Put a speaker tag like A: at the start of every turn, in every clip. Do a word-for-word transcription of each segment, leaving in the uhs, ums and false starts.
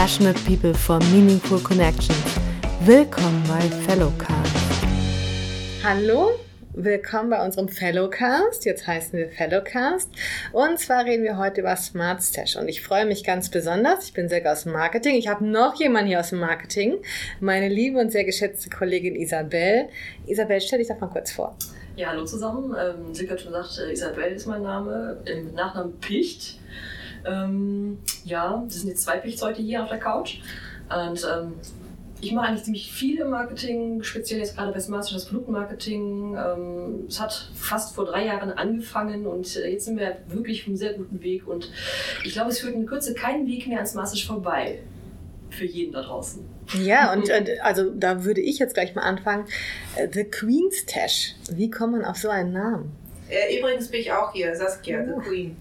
A: passionate people for meaningful connections. Willkommen bei Fellowcast. Hallo, willkommen bei unserem Fellowcast. Jetzt heißen wir Fellowcast. Und zwar reden wir heute über Smart Stash. Und ich freue mich ganz besonders. Ich bin Silke aus dem Marketing. Ich habe noch jemanden hier aus dem Marketing. Meine liebe und sehr geschätzte Kollegin Isabel. Isabel, stell dich doch mal kurz vor.
B: Ja, hallo zusammen. Ähm, Silke hat schon gesagt, äh, Isabel ist mein Name. Im Nachnamen Picht. Ähm, ja, das sind jetzt zwei Pichts heute hier auf der Couch. Und ähm, ich mache eigentlich ziemlich viel im Marketing, speziell jetzt gerade bei Smart Stash das Produktmarketing. Ähm, es hat fast vor drei Jahren angefangen und äh, jetzt sind wir wirklich auf einem sehr guten Weg. Und ich glaube, es führt in Kürze keinen Weg mehr an Smart Stash vorbei. Für jeden da draußen.
A: Ja, und äh, also da würde ich jetzt gleich mal anfangen. The Queen Stash. Wie kommt man auf so einen Namen?
C: Äh, übrigens bin ich auch hier, Saskia, oh. The Queen.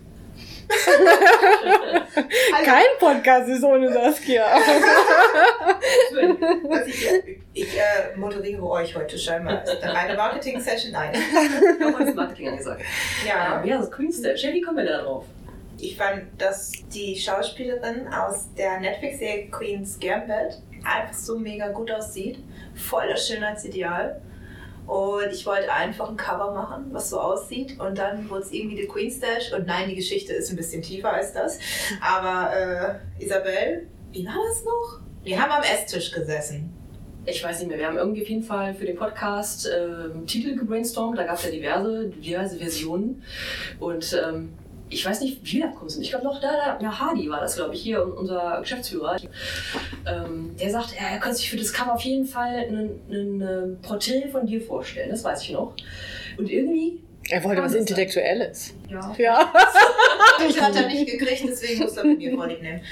A: Kein Podcast ist ohne Saskia.
C: Also ich ich äh, moderiere euch heute scheinbar. Eine Marketing-Session? Nein.
B: Nochmal das Marketing angesagt.
C: Ja,
B: ja, das Queen Stash. Wie kommen wir da drauf?
C: Ich fand, dass die Schauspielerin aus der Netflix-Serie Queen's Gambit einfach so mega gut aussieht. Voll das Schönheitsideal. Und ich wollte einfach ein Cover machen, was so aussieht. Und dann wurde es irgendwie The Queen Stash. Und nein, die Geschichte ist ein bisschen tiefer als das. Aber äh, Isabel, wie war das noch? Wir haben am Esstisch gesessen.
B: Ich weiß nicht mehr, wir haben irgendwie auf jeden Fall für den Podcast äh, Titel gebrainstormt. Da gab es ja diverse, diverse Versionen. Und ähm, ich weiß nicht, wie wir da gekommen sind. Ich glaube noch da, da, ja, Hardy war das, glaube ich, hier, unser Geschäftsführer. Ähm, der sagt, er könnte sich für das Cover auf jeden Fall ein Porträt von dir vorstellen. Das weiß ich noch. Und irgendwie...
A: Er wollte was Intellektuelles.
C: Ja.
A: ja.
C: Ich hatte er nicht gekriegt, deswegen muss er mit mir vorlieb nehmen.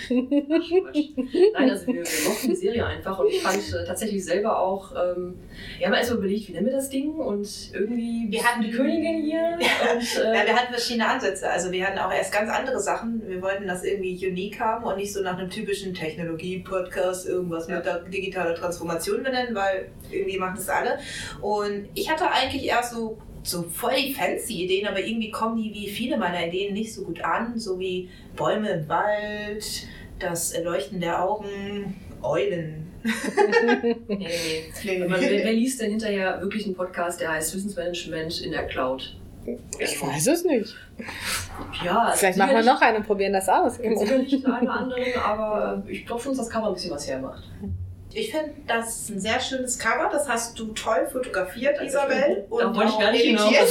B: Nein, also wir, wir mochten die Serie einfach und ich fand äh, tatsächlich selber auch, ähm, wir haben erst mal überlegt, wie nennen wir das Ding und irgendwie,
C: wir hatten
B: die Königin hier. Und, äh,
C: ja, wir hatten verschiedene Ansätze, also wir hatten auch erst ganz andere Sachen, wir wollten das irgendwie unique haben und nicht so nach einem typischen Technologie-Podcast irgendwas ja. mit der digitaler Transformation benennen, weil irgendwie machen das alle und ich hatte eigentlich erst so so voll die fancy Ideen, aber irgendwie kommen die wie viele meiner Ideen nicht so gut an, so wie Bäume im Wald, das Erleuchten der Augen, Eulen.
B: nee, nee, nee. Man, wer, wer liest denn hinterher wirklich einen Podcast, der heißt Wissensmanagement in der Cloud?
A: Ich weiß es nicht.
B: Ja,
A: vielleicht machen wir noch einen und probieren das aus.
B: Sicherlich den einen oder anderen, aber ich glaube schon, dass das Cover ein bisschen was hermacht.
C: Ich finde, das ist ein sehr schönes Cover. Das hast du toll fotografiert, Isabel.
B: Und da wollte ich gar nicht hinaus.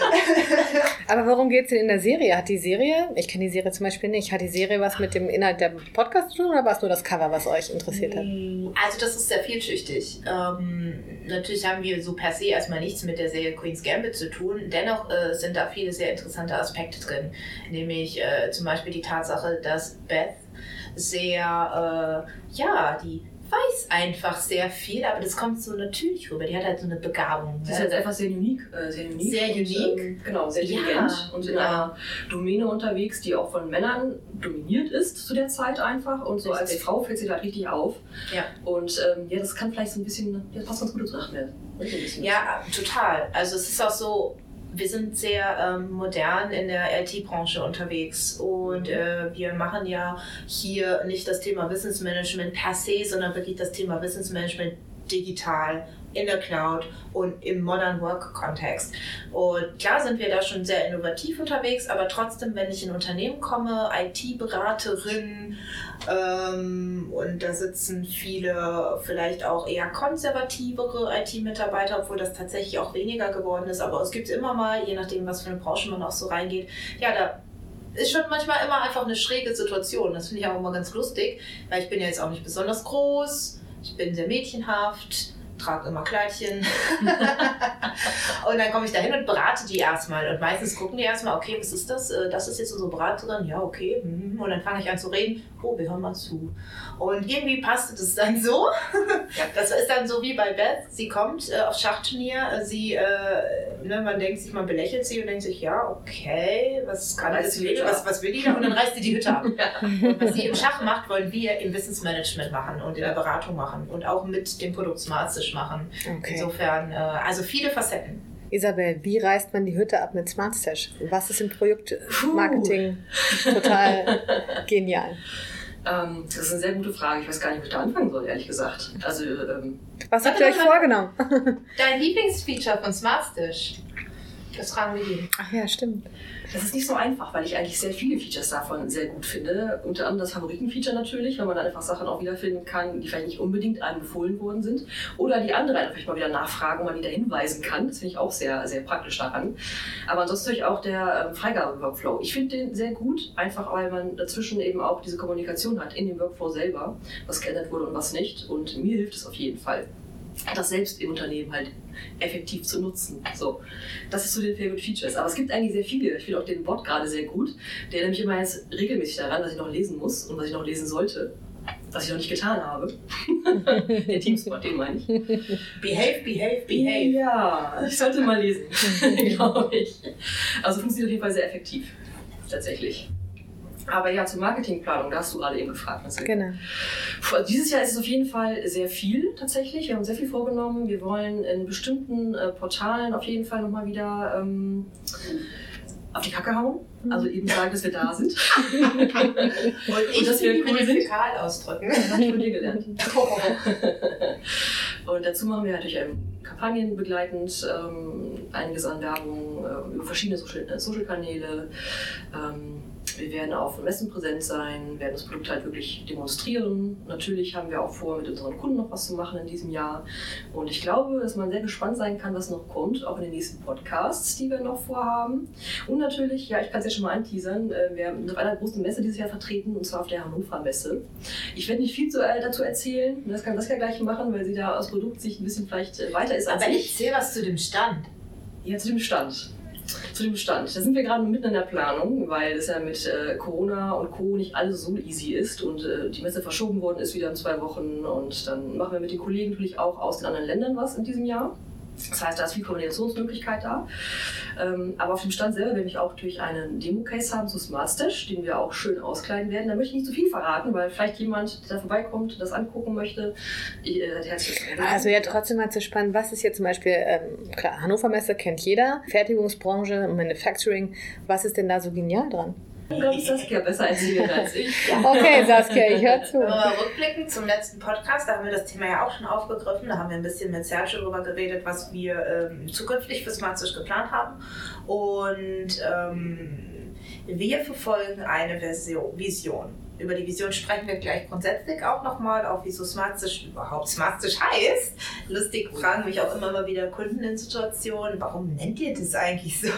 A: Aber worum geht es denn in der Serie? Hat die Serie, ich kenne die Serie zum Beispiel nicht, hat die Serie was mit dem Inhalt der Podcast zu tun oder war es nur das Cover, was euch interessiert hat?
C: Also das ist sehr vielschichtig. Ähm, natürlich haben wir so per se erstmal nichts mit der Serie Queen's Gambit zu tun. Dennoch äh, sind da viele sehr interessante Aspekte drin. Nämlich äh, zum Beispiel die Tatsache, dass Beth sehr, äh, ja, die weiß einfach sehr viel, aber das kommt so natürlich rüber. Die hat halt so eine Begabung.
B: Sie ist halt einfach sehr unique. Äh, sehr unique.
C: Sehr
B: und,
C: unique.
B: Ähm, genau, sehr intelligent
C: ja,
B: und in
C: ja.
B: einer Domäne unterwegs, die auch von Männern dominiert ist zu der Zeit einfach. Und so richtig. Als Frau fällt sie halt richtig auf.
C: Ja.
B: Und ähm, ja, das kann vielleicht so ein bisschen, das passt ganz gut ins Nachhinein.
C: Ja, total. Also es ist auch so, wir sind sehr ähm, modern in der I T-Branche unterwegs und äh, wir machen ja hier nicht das Thema Wissensmanagement per se, sondern wirklich das Thema Wissensmanagement digital, in der Cloud und im Modern Work-Kontext. Und klar sind wir da schon sehr innovativ unterwegs, aber trotzdem, wenn ich in ein Unternehmen komme, I T-Beraterin, ähm, und da sitzen viele vielleicht auch eher konservativere I T-Mitarbeiter, obwohl das tatsächlich auch weniger geworden ist, aber es gibt immer mal, je nachdem, was für eine Branche man auch so reingeht, ja, da ist schon manchmal immer einfach eine schräge Situation. Das finde ich auch immer ganz lustig, weil ich bin ja jetzt auch nicht besonders groß, ich bin sehr mädchenhaft, trage immer Kleidchen und dann komme ich da hin und berate die erstmal und meistens gucken die erstmal, okay, was ist das? Das ist jetzt unsere Beraterin, ja, okay, und dann fange ich an zu reden, oh, wir hören mal zu. Und irgendwie passte das dann so. Ja, das ist dann so wie bei Beth, sie kommt äh, aufs Schachturnier, sie, äh, ne, man denkt sich, man belächelt sie und denkt sich, ja, okay, was kann das, was, was will die da? Und dann reißt sie die Hütte ab. Ja. Und was sie im Schach macht, wollen wir im Wissensmanagement machen und in der Beratung machen und auch mit dem Produkt Smart Stash machen. Okay. Insofern, äh, also viele Facetten.
A: Isabel, wie reißt man die Hütte ab mit Smart Stash? Was ist im Produktmarketing total genial?
B: Ähm, das ist eine sehr gute Frage. Ich weiß gar nicht, wo ich da anfangen soll, ehrlich gesagt. Also, ähm,
A: Was habt ihr euch vorgenommen?
C: Dein Lieblingsfeature von SmartStish? Das fragen wir ihn.
A: Ach ja, stimmt.
B: Das ist nicht so einfach, weil ich eigentlich sehr viele Features davon sehr gut finde. Unter anderem das Favoritenfeature natürlich, weil man dann einfach Sachen auch wiederfinden kann, die vielleicht nicht unbedingt einem empfohlen worden sind. Oder die andere einfach mal wieder nachfragen und man die da hinweisen kann. Das finde ich auch sehr, sehr praktisch daran. Aber ansonsten natürlich auch der ähm, Freigabe-Workflow. Ich finde den sehr gut, einfach weil man dazwischen eben auch diese Kommunikation hat in dem Workflow selber, was geändert wurde und was nicht. Und mir hilft es auf jeden Fall, das selbst im Unternehmen halt effektiv zu nutzen. So, das ist so den Favorite Features. Aber es gibt eigentlich sehr viele. Ich finde auch den Bot gerade sehr gut. Der erinnert mich immer jetzt regelmäßig daran, dass ich noch lesen muss und was ich noch lesen sollte, was ich noch nicht getan habe. Der Teamspot, den meine ich.
C: Behave, behave, behave.
B: Ja, ich sollte mal lesen, glaube ich. Also funktioniert auf jeden Fall sehr effektiv, tatsächlich. Aber ja, zur Marketingplanung, da hast du gerade eben gefragt.
A: Genau.
B: Dieses Jahr ist es auf jeden Fall sehr viel tatsächlich. Wir haben sehr viel vorgenommen. Wir wollen in bestimmten äh, Portalen auf jeden Fall nochmal wieder ähm, auf die Kacke hauen. Also eben sagen, dass wir da sind.
C: Und ich
B: und dass wir cool sind.
C: Fäkal ausdrücken.
B: Das habe ich von dir gelernt. Und dazu machen wir natürlich ähm, Kampagnen begleitend, ähm, einiges an Werbung äh, über verschiedene Social- Social-Kanäle. Ähm, Wir werden auf Messen präsent sein, werden das Produkt halt wirklich demonstrieren. Natürlich haben wir auch vor, mit unseren Kunden noch was zu machen in diesem Jahr. Und ich glaube, dass man sehr gespannt sein kann, was noch kommt, auch in den nächsten Podcasts, die wir noch vorhaben. Und natürlich, ja, ich kann es ja schon mal anteasern, wir haben auf einer großen Messe dieses Jahr vertreten, und zwar auf der Hannover Messe. Ich werde nicht viel zu, äh, dazu erzählen, das kann Saskia gleich machen, weil sie da aus Produktsicht ein bisschen vielleicht weiter ist als
C: Aber
B: ich.
C: erzähl was zu dem Stand.
B: Ja, zu dem Stand. Zu dem Stand. Da sind wir gerade mitten in der Planung, weil es ja mit äh, Corona und Co. nicht alles so easy ist und äh, die Messe verschoben worden ist wieder in zwei Wochen und dann machen wir mit den Kollegen natürlich auch aus den anderen Ländern was in diesem Jahr. Das heißt, da ist viel Kombinationsmöglichkeit da. Ähm, aber auf dem Stand selber werde ich auch natürlich einen Demo-Case haben zu SmartStish, den wir auch schön auskleiden werden. Da möchte ich nicht zu viel verraten, weil vielleicht jemand, der da vorbeikommt, das angucken möchte. Ich, äh, herzlich
A: also ja, trotzdem mal zu spannend. Was ist jetzt zum Beispiel, ähm, klar, Hannover Messe kennt jeder, Fertigungsbranche, Manufacturing. Was ist denn da so genial dran?
B: Ich glaube, Saskia besser erzählen als ich.
A: Okay, Saskia, ich höre zu.
C: Wenn wir mal rückblicken zum letzten Podcast, da haben wir das Thema ja auch schon aufgegriffen. Da haben wir ein bisschen mit Sergio darüber geredet, was wir ähm, zukünftig für SmartStish geplant haben. Und ähm, wir verfolgen eine Version, Vision. Über die Vision sprechen wir gleich grundsätzlich auch nochmal, auch wieso SmartStish überhaupt SmartStish heißt. Lustig fragen mich auch immer mal wieder Kunden in Situationen, warum nennt ihr das eigentlich so?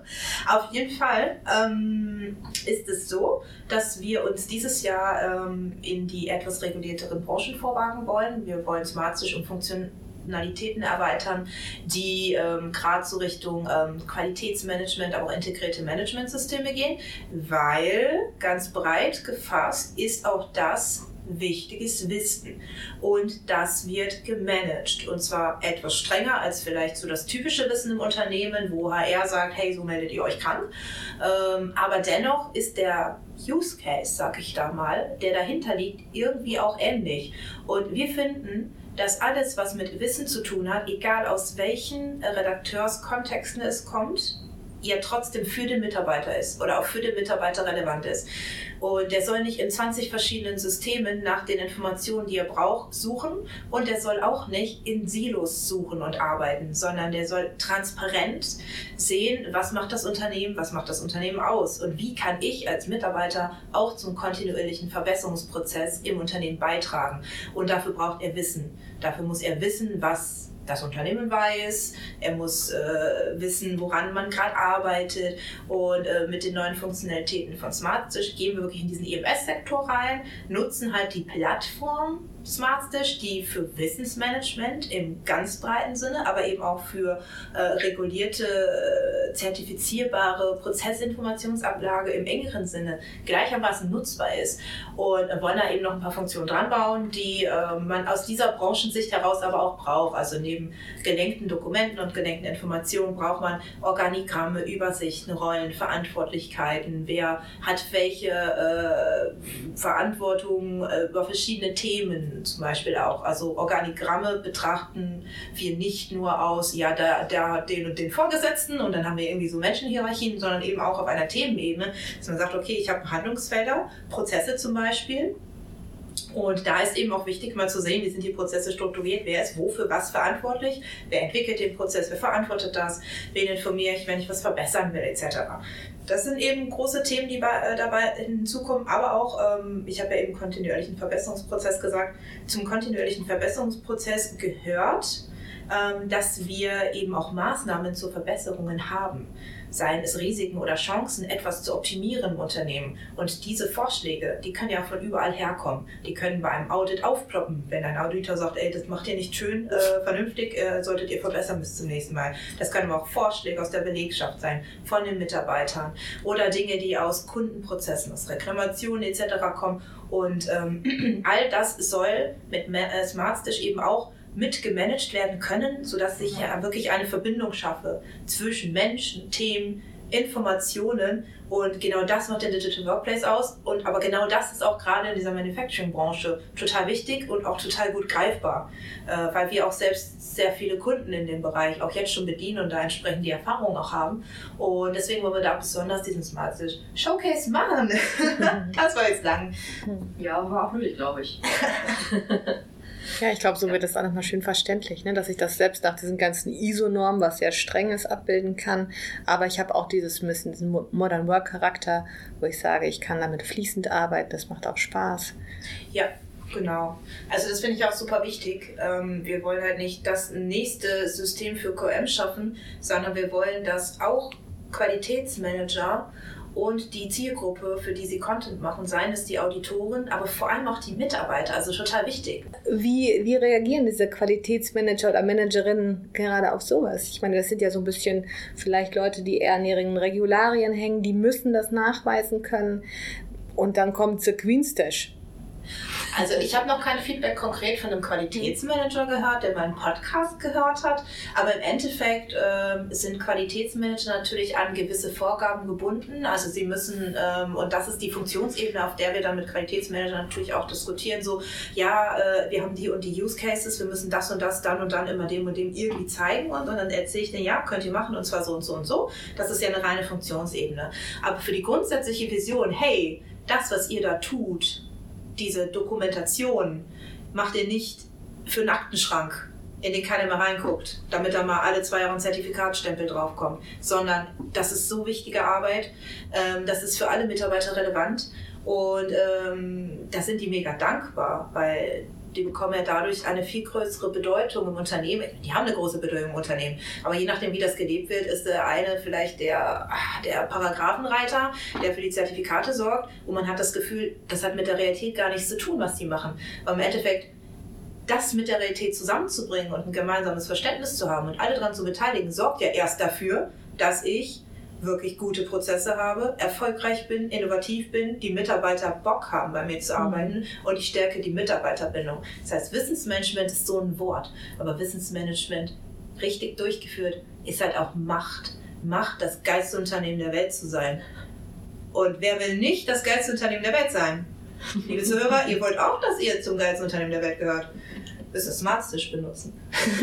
C: Auf jeden Fall ähm, ist es so, dass wir uns dieses Jahr ähm, in die etwas regulierteren Branchen vorwagen wollen. Wir wollen SmartStish um Funktionen Funktionalitäten erweitern, die ähm, gerade so Richtung ähm, Qualitätsmanagement, aber auch integrierte Managementsysteme gehen, weil ganz breit gefasst ist auch das wichtiges Wissen und das wird gemanagt und zwar etwas strenger als vielleicht so das typische Wissen im Unternehmen, wo H R sagt, hey, so meldet ihr euch krank, ähm, aber dennoch ist der Use Case, sag ich da mal, der dahinter liegt, irgendwie auch ähnlich und wir finden, dass alles, was mit Wissen zu tun hat, egal aus welchen Redakteurskontexten es kommt, ja trotzdem für den Mitarbeiter ist oder auch für den Mitarbeiter relevant ist. Und der soll nicht in zwanzig verschiedenen Systemen nach den Informationen, die er braucht, suchen und der soll auch nicht in Silos suchen und arbeiten, sondern der soll transparent sehen, was macht das Unternehmen, was macht das Unternehmen aus und wie kann ich als Mitarbeiter auch zum kontinuierlichen Verbesserungsprozess im Unternehmen beitragen. Und dafür braucht er Wissen. Dafür muss er wissen, was das Unternehmen weiß, er muss äh, wissen, woran man gerade arbeitet und äh, mit den neuen Funktionalitäten von SmartStish gehen wir wirklich in diesen E M S-Sektor rein, nutzen halt die Plattform SmartStish, die für Wissensmanagement im ganz breiten Sinne, aber eben auch für äh, regulierte, äh, zertifizierbare Prozessinformationsablage im engeren Sinne gleichermaßen nutzbar ist und äh, wollen da eben noch ein paar Funktionen dran bauen, die äh, man aus dieser Branchensicht heraus aber auch braucht. Also neben gelenkten Dokumenten und gelenkten Informationen braucht man Organigramme, Übersichten, Rollen, Verantwortlichkeiten, wer hat welche äh, Verantwortung äh, über verschiedene Themen, Menschen zum Beispiel auch. Also Organigramme betrachten wir nicht nur aus, ja, der, der hat den und den Vorgesetzten und dann haben wir irgendwie so Menschenhierarchien, sondern eben auch auf einer Themenebene, dass man sagt, okay, ich habe Handlungsfelder, Prozesse zum Beispiel. Und da ist eben auch wichtig, mal zu sehen, wie sind die Prozesse strukturiert, wer ist wofür was verantwortlich, wer entwickelt den Prozess, wer verantwortet das, wen informiere ich, wenn ich was verbessern will, et cetera. Das sind eben große Themen, die bei, äh, dabei hinzukommen, aber auch, ähm, ich habe ja eben kontinuierlichen Verbesserungsprozess gesagt, zum kontinuierlichen Verbesserungsprozess gehört, ähm, dass wir eben auch Maßnahmen zur Verbesserungen haben. Seien es Risiken oder Chancen, etwas zu optimieren im Unternehmen. Und diese Vorschläge, die können ja von überall herkommen. Die können bei einem Audit aufploppen, wenn ein Auditor sagt, ey, das macht ihr nicht schön, äh, vernünftig, äh, solltet ihr verbessern bis zum nächsten Mal. Das können aber auch Vorschläge aus der Belegschaft sein, von den Mitarbeitern oder Dinge, die aus Kundenprozessen, aus Reklamationen et cetera kommen. Und ähm, all das soll mit äh, SmartStitch eben auch mit gemanagt werden können, sodass ich ja wirklich eine Verbindung schaffe zwischen Menschen, Themen, Informationen und genau das macht den Digital Workplace aus und aber genau das ist auch gerade in dieser Manufacturing-Branche total wichtig und auch total gut greifbar, äh, weil wir auch selbst sehr viele Kunden in dem Bereich auch jetzt schon bedienen und da entsprechend die Erfahrung auch haben und deswegen wollen wir da besonders diesen SmartStitch Showcase machen. Das war jetzt lang.
B: Ja, war auch nötig, glaube ich.
A: Ja, ich glaube, so wird das auch nochmal schön verständlich, ne? Dass ich das selbst nach diesen ganzen I S O-Normen, was sehr streng ist, abbilden kann. Aber ich habe auch dieses bisschen diesen Modern Work-Charakter, wo ich sage, ich kann damit fließend arbeiten, das macht auch Spaß.
C: Ja, genau. Also das finde ich auch super wichtig. Wir wollen halt nicht das nächste System für Q M schaffen, sondern wir wollen, dass auch Qualitätsmanager und die Zielgruppe, für die sie Content machen, seien es die Auditoren, aber vor allem auch die Mitarbeiter, also total wichtig.
A: Wie, wie reagieren diese Qualitätsmanager oder Managerinnen gerade auf sowas? Ich meine, das sind ja so ein bisschen vielleicht Leute, die eher an ihren Regularien hängen, die müssen das nachweisen können und dann kommt The Queenstash.
C: Also ich habe noch kein Feedback konkret von einem Qualitätsmanager gehört, der meinen Podcast gehört hat, aber im Endeffekt äh, sind Qualitätsmanager natürlich an gewisse Vorgaben gebunden, also sie müssen, ähm, und das ist die Funktionsebene, auf der wir dann mit Qualitätsmanagern natürlich auch diskutieren, so, ja, äh, wir haben die und die Use Cases, wir müssen das und das dann und dann immer dem und dem irgendwie zeigen und, und dann erzähle ich denen, ja, könnt ihr machen und zwar so und so und so, das ist ja eine reine Funktionsebene, aber für die grundsätzliche Vision, hey, das, was ihr da tut, diese Dokumentation macht ihr nicht für einen Aktenschrank, in den keiner mehr reinguckt, damit da mal alle zwei Jahre ein Zertifikatstempel draufkommt, sondern das ist so wichtige Arbeit, ähm, das ist für alle Mitarbeiter relevant und ähm, da sind die mega dankbar, weil die bekommen ja dadurch eine viel größere Bedeutung im Unternehmen. Die haben eine große Bedeutung im Unternehmen. Aber je nachdem, wie das gelebt wird, ist der eine vielleicht der, der Paragraphenreiter, der für die Zertifikate sorgt. Und man hat das Gefühl, das hat mit der Realität gar nichts zu tun, was die machen. Aber im Endeffekt, das mit der Realität zusammenzubringen und ein gemeinsames Verständnis zu haben und alle daran zu beteiligen, sorgt ja erst dafür, dass ich wirklich gute Prozesse habe, erfolgreich bin, innovativ bin, die Mitarbeiter Bock haben, bei mir zu arbeiten mhm. und ich stärke die Mitarbeiterbindung. Das heißt, Wissensmanagement ist so ein Wort, aber Wissensmanagement richtig durchgeführt ist halt auch Macht. Macht, das geilste Unternehmen der Welt zu sein. Und wer will nicht das geilste Unternehmen der Welt sein? Liebe Zuhörer, ihr wollt auch, dass ihr zum geilsten Unternehmen der Welt gehört. Das ist SmartStitch benutzen.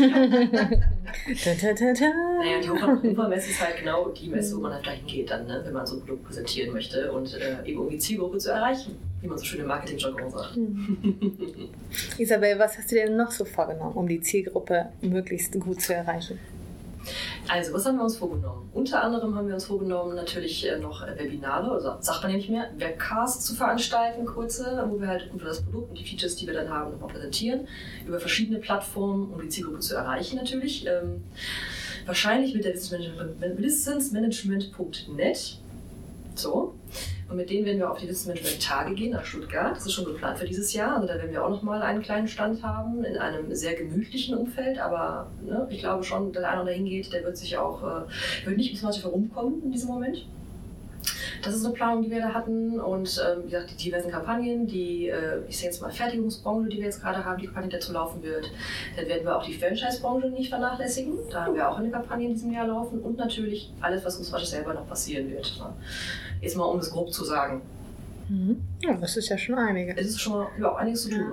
A: ta, ta, ta, ta.
B: Naja, die Hofer-Messe ist halt genau die Messe, wo man halt dahin geht, dann, ne, wenn man so ein Produkt präsentieren möchte und äh, eben um die Zielgruppe zu erreichen, wie man so schön im Marketing-Jargon sagt.
A: Mhm. Isabel, was hast du dir denn noch so vorgenommen, um die Zielgruppe möglichst gut zu erreichen?
B: Also, was haben wir uns vorgenommen? Unter anderem haben wir uns vorgenommen, natürlich noch Webinare, also sagt man ja nicht mehr, Webcasts zu veranstalten, kurze, wo wir halt über das Produkt und die Features, die wir dann haben, nochmal präsentieren, über verschiedene Plattformen, um die Zielgruppe zu erreichen natürlich. Ähm, wahrscheinlich mit der wissensmanagement punkt net. So. Und mit denen werden wir auf die Wissensmanagement-Tage gehen nach Stuttgart. Das ist schon geplant für dieses Jahr. Also da werden wir auch nochmal einen kleinen Stand haben, in einem sehr gemütlichen Umfeld. Aber ne, ich glaube schon, der einer, der hingeht, der wird sich auch äh, wird nicht bis manchmal herumkommen in diesem Moment. Das ist eine Planung, die wir da hatten. Und ähm, wie gesagt, die diversen Kampagnen, die, äh, ich sage jetzt mal Fertigungsbranche, die wir jetzt gerade haben, die Kampagne, die dazu laufen wird. Dann werden wir auch die Franchise-Branche nicht vernachlässigen. Da haben wir auch eine Kampagne in diesem Jahr laufen. Und natürlich alles, was uns wahrscheinlich selber noch passieren wird. Jetzt mal, um es grob zu sagen.
A: Mhm. Ja, das ist ja schon einiges.
B: Es ist schon mal ja, einiges zu tun noch.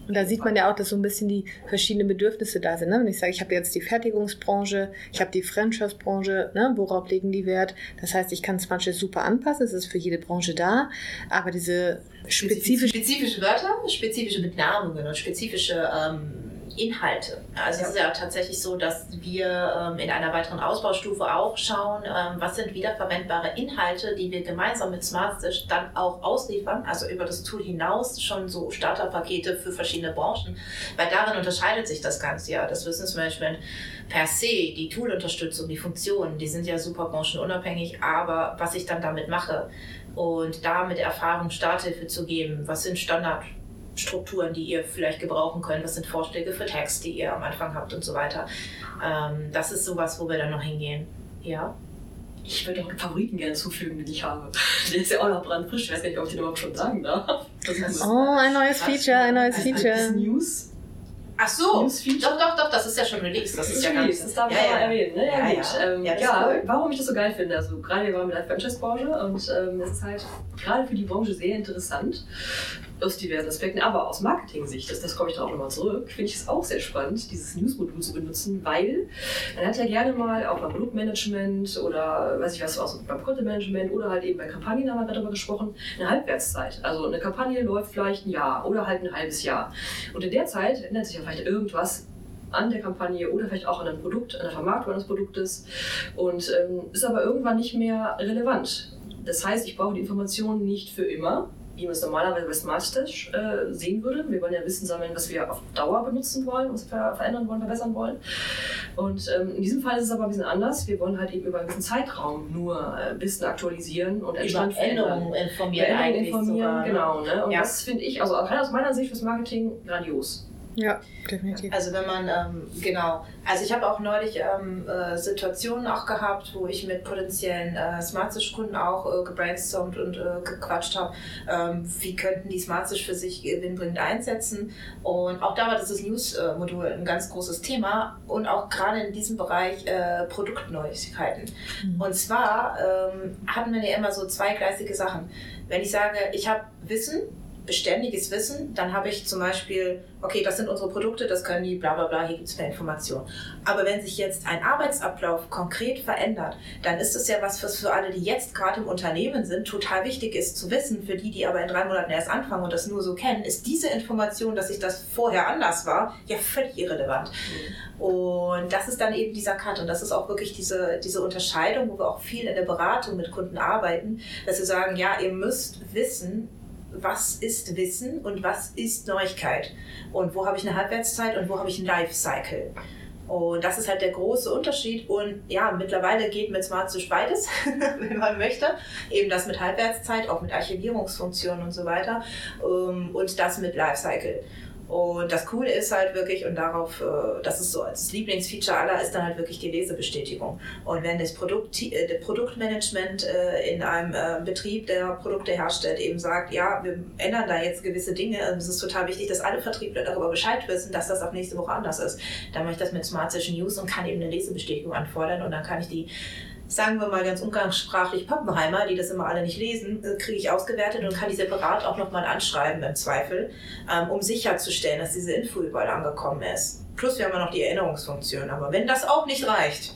A: Und da sieht man ja auch, dass so ein bisschen die verschiedenen Bedürfnisse da sind. Ne? Wenn ich sage, ich habe jetzt die Fertigungsbranche, ich habe die Franchise-Branche, ne? Worauf legen die Wert? Das heißt, ich kann es manchmal super anpassen, es ist für jede Branche da, aber diese spezifischen...
C: Spezifische Wörter, spezifische Benamungen und spezifische ähm, Inhalte. Also ja. Es ist ja tatsächlich so, dass wir ähm, in einer weiteren Ausbaustufe auch schauen, ähm, was sind wiederverwendbare Inhalte, die wir gemeinsam mit SmartStitch dann auch ausliefern, also über das Tool hinaus schon so Starterpakete für verschiedene Branchen, weil darin unterscheidet sich das Ganze ja. Das Wissensmanagement per se, die Toolunterstützung, die Funktionen, die sind ja super branchenunabhängig, aber was ich dann damit mache und da mit Erfahrung Starthilfe zu geben, was sind Standard Strukturen, die ihr vielleicht gebrauchen könnt, was sind Vorschläge für Text, die ihr am Anfang habt und so weiter. Ähm, das ist sowas, wo wir dann noch hingehen. Ja.
B: Ich würde auch einen Favoriten gerne zufügen, den ich habe. Der ist ja auch noch brandfrisch. Ich weiß gar nicht, ob ich den überhaupt schon sagen darf.
A: Oh, ein neues Feature, ein neues Feature.
B: Das News.
C: Ach so, doch, doch, doch, das ist ja schon released. Das, das ist ja ganz...
B: Das darf man ja, ja. mal erwähnen, ne? Ja, ja, gut. Ja, ähm, ja, ja cool. Warum ich das so geil finde. Also gerade wir waren mit der Franchise-Branche und ähm, es ist halt gerade für die Branche sehr interessant, aus diversen Aspekten, aber aus Marketing-Sicht, das, das komme ich da auch nochmal zurück, finde ich es auch sehr spannend, dieses News-Modul zu benutzen, weil man hat ja gerne mal auch beim Produktmanagement oder weiß ich was, auch beim Content-Management oder halt eben bei Kampagnen haben wir darüber gesprochen, eine Halbwertszeit. Also eine Kampagne läuft vielleicht ein Jahr oder halt ein halbes Jahr. Und in der Zeit ändert sich ja vielleicht irgendwas an der Kampagne oder vielleicht auch an einem Produkt, an der Vermarktung eines Produktes und ähm, ist aber irgendwann nicht mehr relevant. Das heißt, ich brauche die Informationen nicht für immer, wie man es normalerweise bei SmartStitch äh, sehen würde. Wir wollen ja Wissen sammeln, was wir auf Dauer benutzen wollen, was wir ver verändern wollen, verbessern wollen. Und ähm, in diesem Fall ist es aber ein bisschen anders. Wir wollen halt eben über einen gewissen Zeitraum nur äh, Wissen aktualisieren und
C: Entstand Änderungen informieren.
B: Über Änderungen informieren,
C: sogar,
B: genau. Ne? Und
C: ja.
B: das finde ich, also aus meiner Sicht fürs Marketing grandios.
A: Ja, definitiv.
C: Also wenn man, ähm, genau, also ich habe auch neulich ähm, äh, Situationen auch gehabt, wo ich mit potenziellen äh, SmartStitch-Kunden auch äh, gebrainstormt und äh, gequatscht habe, ähm, wie könnten die SmartStitch für sich gewinnbringend einsetzen. Und auch da war dieses News-Modul ein ganz großes Thema und auch gerade in diesem Bereich äh, Produktneuigkeiten. Mhm. Und zwar ähm, hatten wir ja immer so zweigleisige Sachen. Wenn ich sage, ich habe Wissen, beständiges Wissen, dann habe ich zum Beispiel, okay, das sind unsere Produkte, das können die, bla bla bla, hier gibt es mehr Informationen. Aber wenn sich jetzt ein Arbeitsablauf konkret verändert, dann ist das ja was, was für alle, die jetzt gerade im Unternehmen sind, total wichtig ist zu wissen. Für die, die aber in drei Monaten erst anfangen und das nur so kennen, ist diese Information, dass sich das vorher anders war, ja völlig irrelevant. Mhm. Und das ist dann eben dieser Cut und das ist auch wirklich diese, diese Unterscheidung, wo wir auch viel in der Beratung mit Kunden arbeiten, dass wir sagen, ja, ihr müsst wissen, was ist Wissen und was ist Neuigkeit und wo habe ich eine Halbwertszeit und wo habe ich einen Lifecycle. Und das ist halt der große Unterschied und ja, mittlerweile geht mit SmartStitch beides, wenn man möchte, eben das mit Halbwertszeit, auch mit Archivierungsfunktionen und so weiter und das mit Lifecycle. Und das Coole ist halt wirklich, und darauf, das ist so als Lieblingsfeature aller, ist dann halt wirklich die Lesebestätigung. Und wenn das Produkt, das Produktmanagement in einem Betrieb, der Produkte herstellt, eben sagt, ja, wir ändern da jetzt gewisse Dinge, es ist total wichtig, dass alle Vertriebler darüber Bescheid wissen, dass das ab nächste Woche anders ist. Dann mache ich das mit SmartStitch News und kann eben eine Lesebestätigung anfordern und dann kann ich die, sagen wir mal ganz umgangssprachlich, Pappenheimer, die das immer alle nicht lesen, kriege ich ausgewertet und kann die separat auch nochmal anschreiben im Zweifel, ähm, um sicherzustellen, dass diese Info überall angekommen ist. Plus wir haben ja noch die Erinnerungsfunktion. Aber wenn das auch nicht reicht,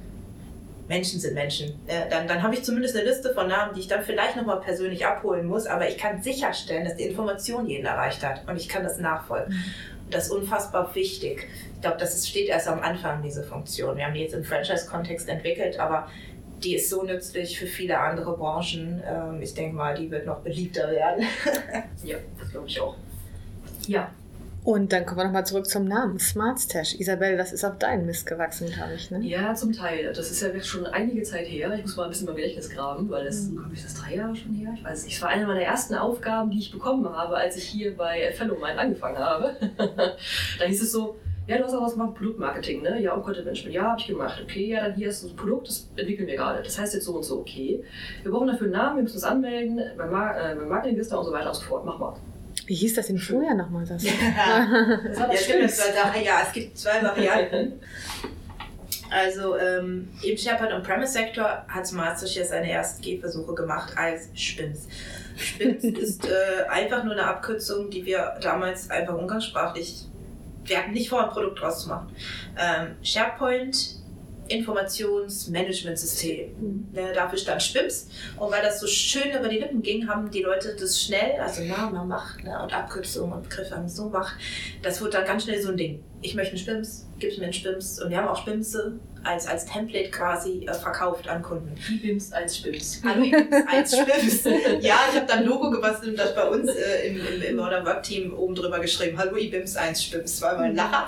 C: Menschen sind Menschen, äh, dann, dann habe ich zumindest eine Liste von Namen, die ich dann vielleicht nochmal persönlich abholen muss, aber ich kann sicherstellen, dass die Information jeden erreicht hat und ich kann das nachfolgen. Mhm. Das ist unfassbar wichtig. Ich glaube, das steht erst am Anfang, diese Funktion. Wir haben die jetzt im Franchise-Kontext entwickelt, aber die ist so nützlich für viele andere Branchen. Ich denke mal, die wird noch beliebter werden.
B: Ja, das glaube ich auch. Ja.
A: Und dann kommen wir nochmal zurück zum Namen, SmartStitch. Isabel, das ist auf deinen Mist gewachsen, glaube ich, ne?
B: Ja, zum Teil. Das ist ja schon einige Zeit her. Ich muss mal ein bisschen mein Gedächtnis graben, weil das, mhm. ist das drei Jahre schon her? Ich weiß nicht. Es war eine meiner ersten Aufgaben, die ich bekommen habe, als ich hier bei Fellowmind angefangen habe. Da hieß es so, ja, du hast auch was gemacht, Produktmarketing, ne? Ja, und Content Management. Ja, habe ich gemacht. Okay, ja, dann hier ist so ein Produkt, das entwickeln wir gerade. Das heißt jetzt so und so, okay. Wir brauchen dafür einen Namen, wir müssen uns anmelden, beim, Mar äh, beim Marketing-Register und so weiter und so fort. Mach mal.
A: Wie hieß das denn vorher nochmal? Das?
C: Ja, das war das ja, stimmt, das war da, ja, es gibt zwei Varianten. Also ähm, im SharePoint On-Premise-Sektor hat SmartStash ja seine ersten Gehversuche gemacht als Spims. Spims ist äh, einfach nur eine Abkürzung, die wir damals einfach umgangssprachlich, wir hatten nicht vor, ein Produkt draus zu machen. Ähm, SharePoint Informationsmanagementsystem. Mhm. Ne, dafür stand Spims. Und weil das so schön über die Lippen ging, haben die Leute das schnell, also Name macht ne, und Abkürzungen und Begriffe haben so macht. Das wurde dann ganz schnell so ein Ding. Ich möchte einen Spims, gib's mir einen Spims. Und wir haben auch Spimse als, als Template quasi äh, verkauft an Kunden.
B: iBims als Spims.
C: Hallo iBims als Spims. Ja, ich habe dann ein Logo gebastelt und das bei uns äh, im, im, im Modern Work Team oben drüber geschrieben. Hallo iBims als Spims. War immer ein Lacher.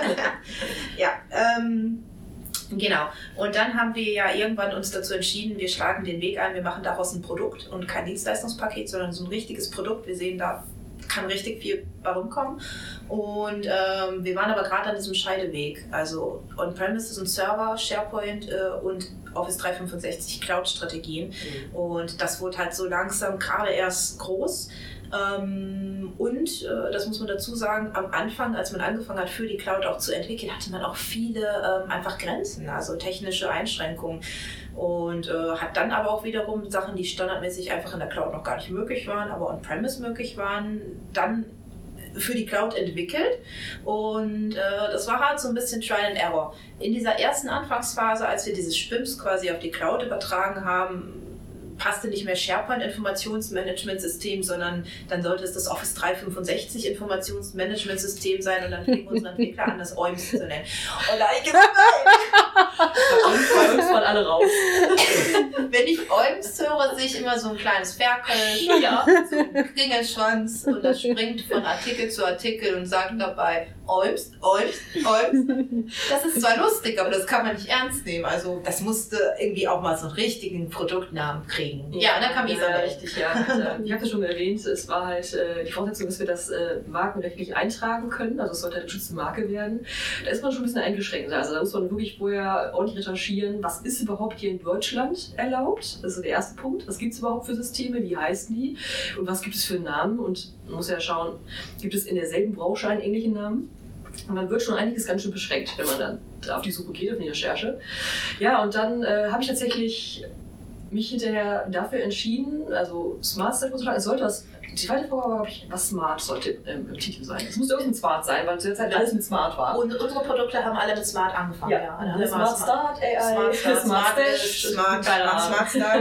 C: Ja, ähm, genau. Und dann haben wir ja irgendwann uns dazu entschieden, wir schlagen den Weg ein, wir machen daraus ein Produkt und kein Dienstleistungspaket, sondern so ein richtiges Produkt. Wir sehen, da kann richtig viel bei rumkommen. Und ähm, wir waren aber gerade an diesem Scheideweg. Also On-Premises und Server, SharePoint äh, und Office dreihundertfünfundsechzig Cloud-Strategien. Mhm. Und das wurde halt so langsam gerade erst groß. Ähm, und, äh, das muss man dazu sagen, am Anfang, als man angefangen hat, für die Cloud auch zu entwickeln, hatte man auch viele ähm, einfach Grenzen, also technische Einschränkungen. Und äh, hat dann aber auch wiederum Sachen, die standardmäßig einfach in der Cloud noch gar nicht möglich waren, aber on-premise möglich waren, dann für die Cloud entwickelt. Und äh, das war halt so ein bisschen Trial and Error. In dieser ersten Anfangsphase, als wir dieses Spims quasi auf die Cloud übertragen haben, passte nicht mehr SharePoint Informationsmanagementsystem, sondern dann sollte es das Office dreihundertfünfundsechzig Informationsmanagementsystem sein und dann fingen unsere Entwickler an, das O I M S zu nennen. Und da habe ich gesagt,
B: bei uns waren alle raus.
C: Wenn ich O I M S höre, sehe ich immer so ein kleines Ferkel, ja, so ein Kringelschwanz und das springt von Artikel zu Artikel und sagt dabei O I M S, O I M S, O I M S. Das ist zwar lustig, aber das kann man nicht ernst nehmen. Also das musste irgendwie auch mal so einen richtigen Produktnamen kriegen. Ja, da kam Isa.
B: Ja, richtig, ja. Und, äh, ich habe das schon erwähnt, es war halt äh, die Voraussetzung, dass wir das äh, markenrechtlich eintragen können. Also es sollte halt eine geschützte Marke werden. Da ist man schon ein bisschen eingeschränkt. Also da muss man wirklich vorher ordentlich recherchieren, was ist überhaupt hier in Deutschland erlaubt. Das ist der erste Punkt. Was gibt es überhaupt für Systeme? Wie heißen die? Und was gibt es für Namen? Und man muss ja schauen, gibt es in derselben Branche einen ähnlichen Namen? Und dann wird schon einiges ganz schön beschränkt, wenn man dann auf die Suche geht, auf die Recherche. Ja, und dann äh, habe ich tatsächlich mich hinterher dafür entschieden, also SmartStash muss ich sagen, es sollte was, die zweite Frage war, glaube ich, was Smart sollte ähm, im Titel sein. Es musste irgendwas mit Smart sein, weil zu der Zeit alles mit Smart war.
C: Und unsere Produkte haben alle mit Smart angefangen.
B: Ja, ja. Alle Smart, Smart Start, A I,
C: Smart Start, Smart Stash, Smart, Smart, Smart Start.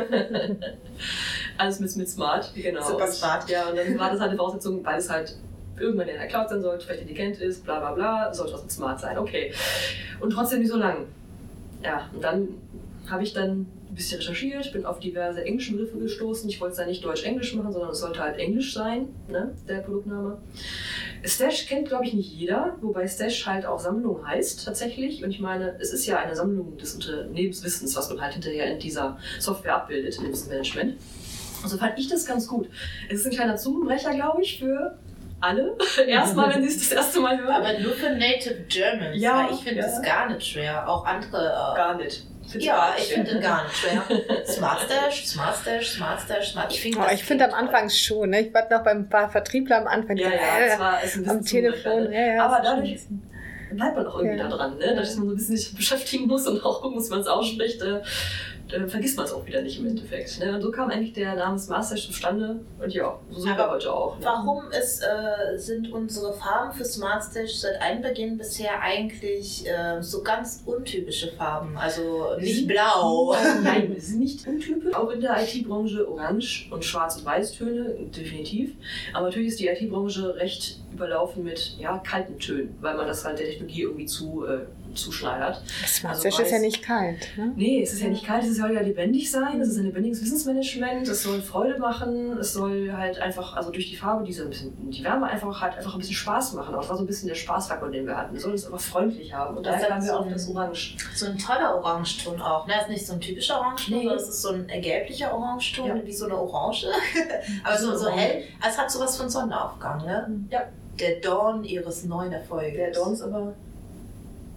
B: Alles mit, mit Smart, genau.
C: Super Smart.
B: Und, ja, und dann war das halt eine Voraussetzung, weil es halt irgendwann in der Cloud sein sollte, vielleicht intelligent ist, bla bla bla, sollte was mit Smart sein, okay. Und trotzdem nicht so lang. Ja, und dann habe ich dann ein bisschen recherchiert, bin auf diverse englische Begriffe gestoßen. Ich wollte es ja nicht Deutsch-Englisch machen, sondern es sollte halt Englisch sein, ne, der Produktname. Stash kennt, glaube ich, nicht jeder, wobei Stash halt auch Sammlung heißt tatsächlich. Und ich meine, es ist ja eine Sammlung des Unternehmenswissens, was man halt hinterher in dieser Software abbildet, in dem Wissensmanagement. Also fand ich das ganz gut. Es ist ein kleiner Zungenbrecher, glaube ich, für alle. Erstmal, wenn sie es das erste Mal hören.
C: Aber nur für Native Germans.
B: Ja,
C: weil ich finde es ja. gar nicht schwer. Auch andere. Äh,
B: gar nicht.
C: Ja, ich finde den gar nicht schwer. SmartStash, SmartStash, SmartStash, Smart. Ich finde
A: oh, ich find am Anfang schon. Ne? Ich war noch beim Vertriebler am Anfang.
B: Ja, ja,
A: äh,
B: das war, ist ein
A: am Telefon. Ja, ja,
B: aber dadurch bleibt man auch irgendwie
A: ja.
B: da dran, ne? Dass man so ein bisschen sich beschäftigen muss und auch gucken muss, wie man es ausspricht. Äh, äh, vergisst man es auch wieder nicht im Endeffekt. Ne? Und so kam eigentlich der Name SmartStash zustande. Und ja, so sind wir heute auch. Ne?
C: Warum ist, äh, sind unsere Farben für SmartStash seit Anbeginn bisher eigentlich äh, so ganz untypische Farben? Also nicht blau.
B: Nein, sie sind nicht untypisch. Auch in der I T-Branche orange und schwarz- und weiß-Töne, definitiv. Aber natürlich ist die I T-Branche recht überlaufen mit ja, kalten Tönen, weil man das halt der Technologie irgendwie zu, äh, zuschneidert.
A: SmartStash also ist ja nicht kalt. Ne?
B: Nee, es ist ja nicht kalt, es soll ja lebendig sein, es ist ein lebendiges Wissensmanagement, es soll Freude machen, es soll halt einfach, also durch die Farbe, diese ein bisschen, die Wärme einfach halt einfach ein bisschen Spaß machen. Das war so ein bisschen der Spaßfaktor, den wir hatten. Wir sollen es aber freundlich haben und daher haben wir auch das Orange.
C: So ein toller Orangeton auch, ne? Das ist nicht so ein typischer Orangeton, nee. sondern es ist so ein gelblicher Orangeton, ja. wie so eine Orange. Aber so, so hell, es hat sowas von Sonnenaufgang, ne?
B: Ja.
C: Der Dawn ihres neuen Erfolges.
B: Der Dawn ist aber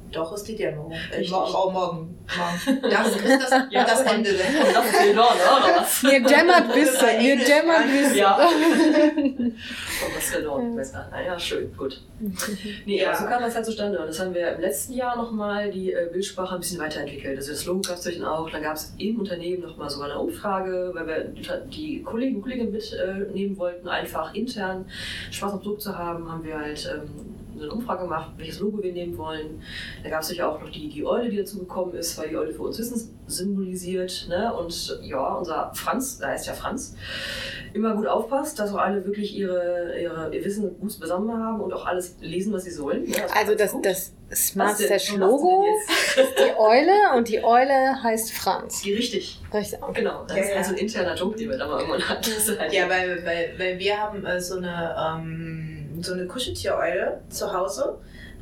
C: Doch, ist die Dämmerung. Äh, oh, morgen. morgen. Das ist das, ja, das Ende.
B: Das ist die Dawn, oder was?
A: Mir dämmert Wissen, mir dämmert Wissen.
B: Ja. Oh, was für Dawn. Ja, schön, gut. Nee, ja. aber so kam das halt zustande. Und das haben wir im letzten Jahr nochmal die äh, Bildsprache ein bisschen weiterentwickelt. Also das Logo gab es natürlich auch. Dann gab es im Unternehmen nochmal sogar eine Umfrage, weil wir die Kollegen und Kolleginnen mitnehmen äh, wollten, einfach intern Spaß am Produkt zu haben, haben wir halt ähm, eine Umfrage gemacht, welches Logo wir nehmen wollen. Da gab es natürlich auch noch die, die Eule, die dazu gekommen ist, weil die Eule für uns Wissen symbolisiert. Ne? Und ja, unser Franz, da heißt ja Franz, immer gut aufpasst, dass auch alle wirklich ihre, ihre, ihr Wissen gut zusammen haben und auch alles lesen, was sie sollen. Ja, das
A: also das, das Smart Stash Logo ist die Eule und die Eule heißt Franz.
B: Die richtig.
A: Richtig.
B: Genau, das ja, ist also ein interner Joke, den wir da mal irgendwann hatten. Halt
C: ja, weil, weil, weil wir haben äh, so eine... Ähm so eine Kuscheltier-Eule zu Hause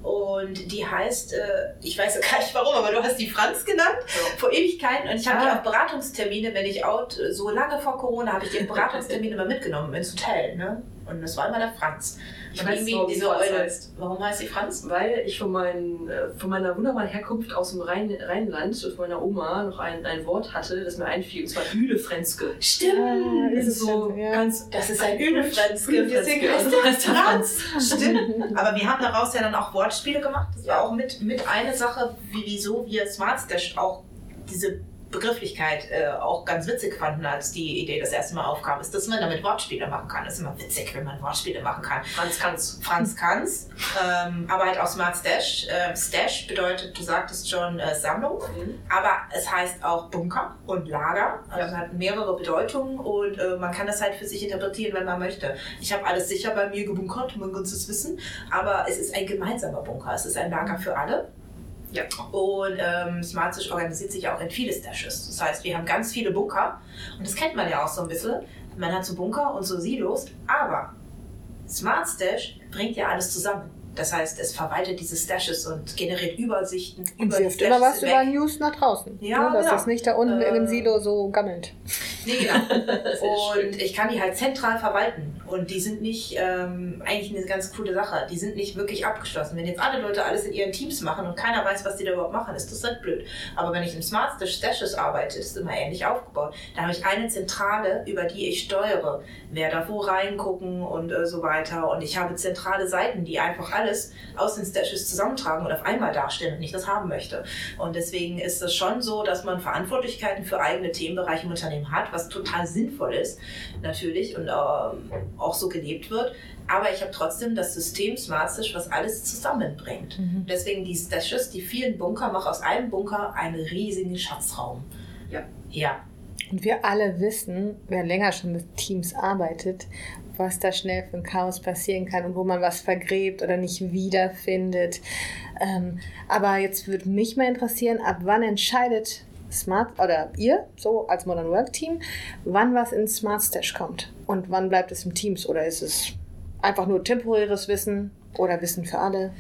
C: und die heißt, äh, ich weiß gar nicht warum, aber du hast die Franz genannt, ja. vor Ewigkeiten, und ich habe ah. die auf Beratungstermine, wenn ich out, so lange vor Corona, habe ich die Beratungstermine immer mitgenommen ins Hotel, ne? Und das war immer der Franz.
B: Ich weiß nicht, warum diese Eule heißt.
C: Warum heißt sie Franz?
B: Weil ich von, mein, von meiner wunderbaren Herkunft aus dem Rhein, Rheinland, von meiner Oma, noch ein, ein Wort hatte, das mir einfiel, und zwar Hühlefränzke.
C: Stimmt!
B: Ja, das ist so ja. ganz...
C: Das ist ein Hühlefränzke. Deswegen heißt der Franz. Stimmt. Aber wir haben daraus ja dann auch Wortspiele gemacht. Das war auch mit, mit eine Sache, wie, wieso wir Smart Stash auch diese Begrifflichkeit äh, auch ganz witzig fanden, als die Idee das erste Mal aufkam, ist, dass man damit Wortspiele machen kann. Das ist immer witzig, wenn man Wortspiele machen kann.
B: Franz kann's.
C: Franz kann's. ähm, aber halt auch Smart Stash. Ähm, Stash bedeutet, du sagtest schon, äh, Sammlung. Mhm. Aber es heißt auch Bunker und Lager. Also es hat mehrere Bedeutungen und äh, man kann das halt für sich interpretieren, wenn man möchte. Ich habe alles sicher bei mir gebunkert, mein ganzes Wissen. Aber es ist ein gemeinsamer Bunker. Es ist ein Lager für alle. Ja. Und ähm, Smart Stash organisiert sich auch in viele Stashes. Das heißt, wir haben ganz viele Bunker und das kennt man ja auch so ein bisschen. Man hat so Bunker und so Silos, aber Smart Stash bringt ja alles zusammen. Das heißt, es verwaltet diese Stashes und generiert Übersichten.
A: Und wirft immer was über News nach draußen.
C: Ja,
A: ne, dass
C: genau.
A: das nicht da unten äh, in dem Silo so gammelt.
C: Nee, genau. Und ich kann die halt zentral verwalten. Und die sind nicht, ähm, eigentlich eine ganz coole Sache, die sind nicht wirklich abgeschlossen. Wenn jetzt alle Leute alles in ihren Teams machen und keiner weiß, was die da überhaupt machen, ist das halt blöd. Aber wenn ich im Smart Stashes arbeite, ist es immer ähnlich aufgebaut. Da habe ich eine Zentrale, über die ich steuere, wer da wo reingucken und äh, so weiter. Und ich habe zentrale Seiten, die einfach alles aus den Stashes zusammentragen und auf einmal darstellen, wenn ich das haben möchte. Und deswegen ist es schon so, dass man Verantwortlichkeiten für eigene Themenbereiche im Unternehmen hat, was total sinnvoll ist, natürlich, und ähm, auch so gelebt wird. Aber ich habe trotzdem das System Smart Stash, was alles zusammenbringt. Mhm. Deswegen die Stashes, die vielen Bunker, machen aus einem Bunker einen riesigen Schatzraum.
B: Ja.
C: Ja.
A: Und wir alle wissen, wer länger schon mit Teams arbeitet, was da schnell für ein Chaos passieren kann und wo man was vergräbt oder nicht wiederfindet. Ähm, aber jetzt würde mich mal interessieren, ab wann entscheidet Smart oder ihr, so als Modern Work Team, wann was in Smart Stash kommt und wann bleibt es im Teams, oder ist es einfach nur temporäres Wissen oder Wissen für alle?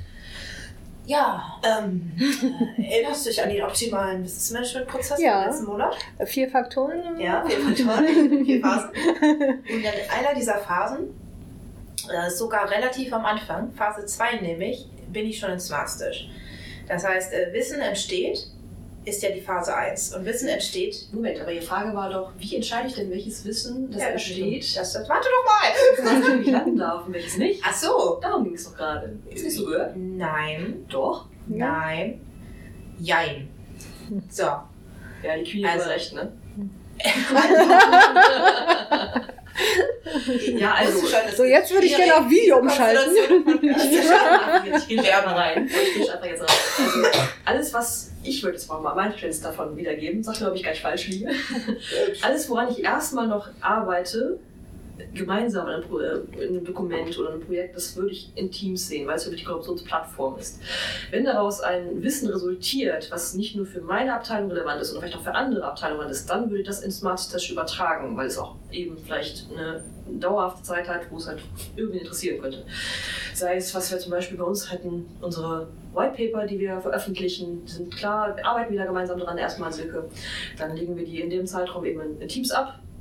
C: Ja, ähm, erinnerst du dich an den optimalen Wissensmanagement-Prozess
A: ja.
C: im letzten Monat?
A: Vier Faktoren.
C: Ja, vier Faktoren, vier Phasen. Und in einer dieser Phasen, äh, sogar relativ am Anfang, Phase zwei nämlich, bin ich schon in Smart Stash. Das heißt, äh, Wissen entsteht, ist ja die Phase eins. Und Wissen entsteht...
B: Moment, aber die Frage war doch, wie entscheide ich denn, welches Wissen das
C: ja,
B: entsteht?
C: Das, das, warte doch mal!
B: Wie ich landen darf und welches nicht?
C: Ach so.
B: Darum ging es doch gerade. Ist nicht so gehört?
C: Nein.
B: Doch?
C: Nein. Jein. So.
B: Ja, die Queen
C: also,
B: hat recht, ne? Ja, also,
A: so jetzt würde ich gerne auf Video umschalten.
B: Ich gehe Werbe rein. Ich gehe einfach jetzt raus. Also, alles, was ich würde jetzt mal mein Verständnis davon wiedergeben, sag mir, ob ich gar nicht falsch liege. Alles, woran ich erstmal noch arbeite, gemeinsam in einem, Pro- in einem Dokument oder einem Projekt, das würde ich in Teams sehen, weil es wirklich die Kollaborationsplattform ist. Wenn daraus ein Wissen resultiert, was nicht nur für meine Abteilung relevant ist, sondern vielleicht auch für andere Abteilungen ist, dann würde ich das in Smart Stash übertragen, weil es auch eben vielleicht eine dauerhafte Zeit hat, wo es halt irgendwie interessieren könnte. Sei es, was wir zum Beispiel bei uns hatten, unsere White Paper, die wir veröffentlichen, sind klar, wir arbeiten wieder gemeinsam dran, erstmal Silke. Dann legen wir die in dem Zeitraum eben in, in Teams ab.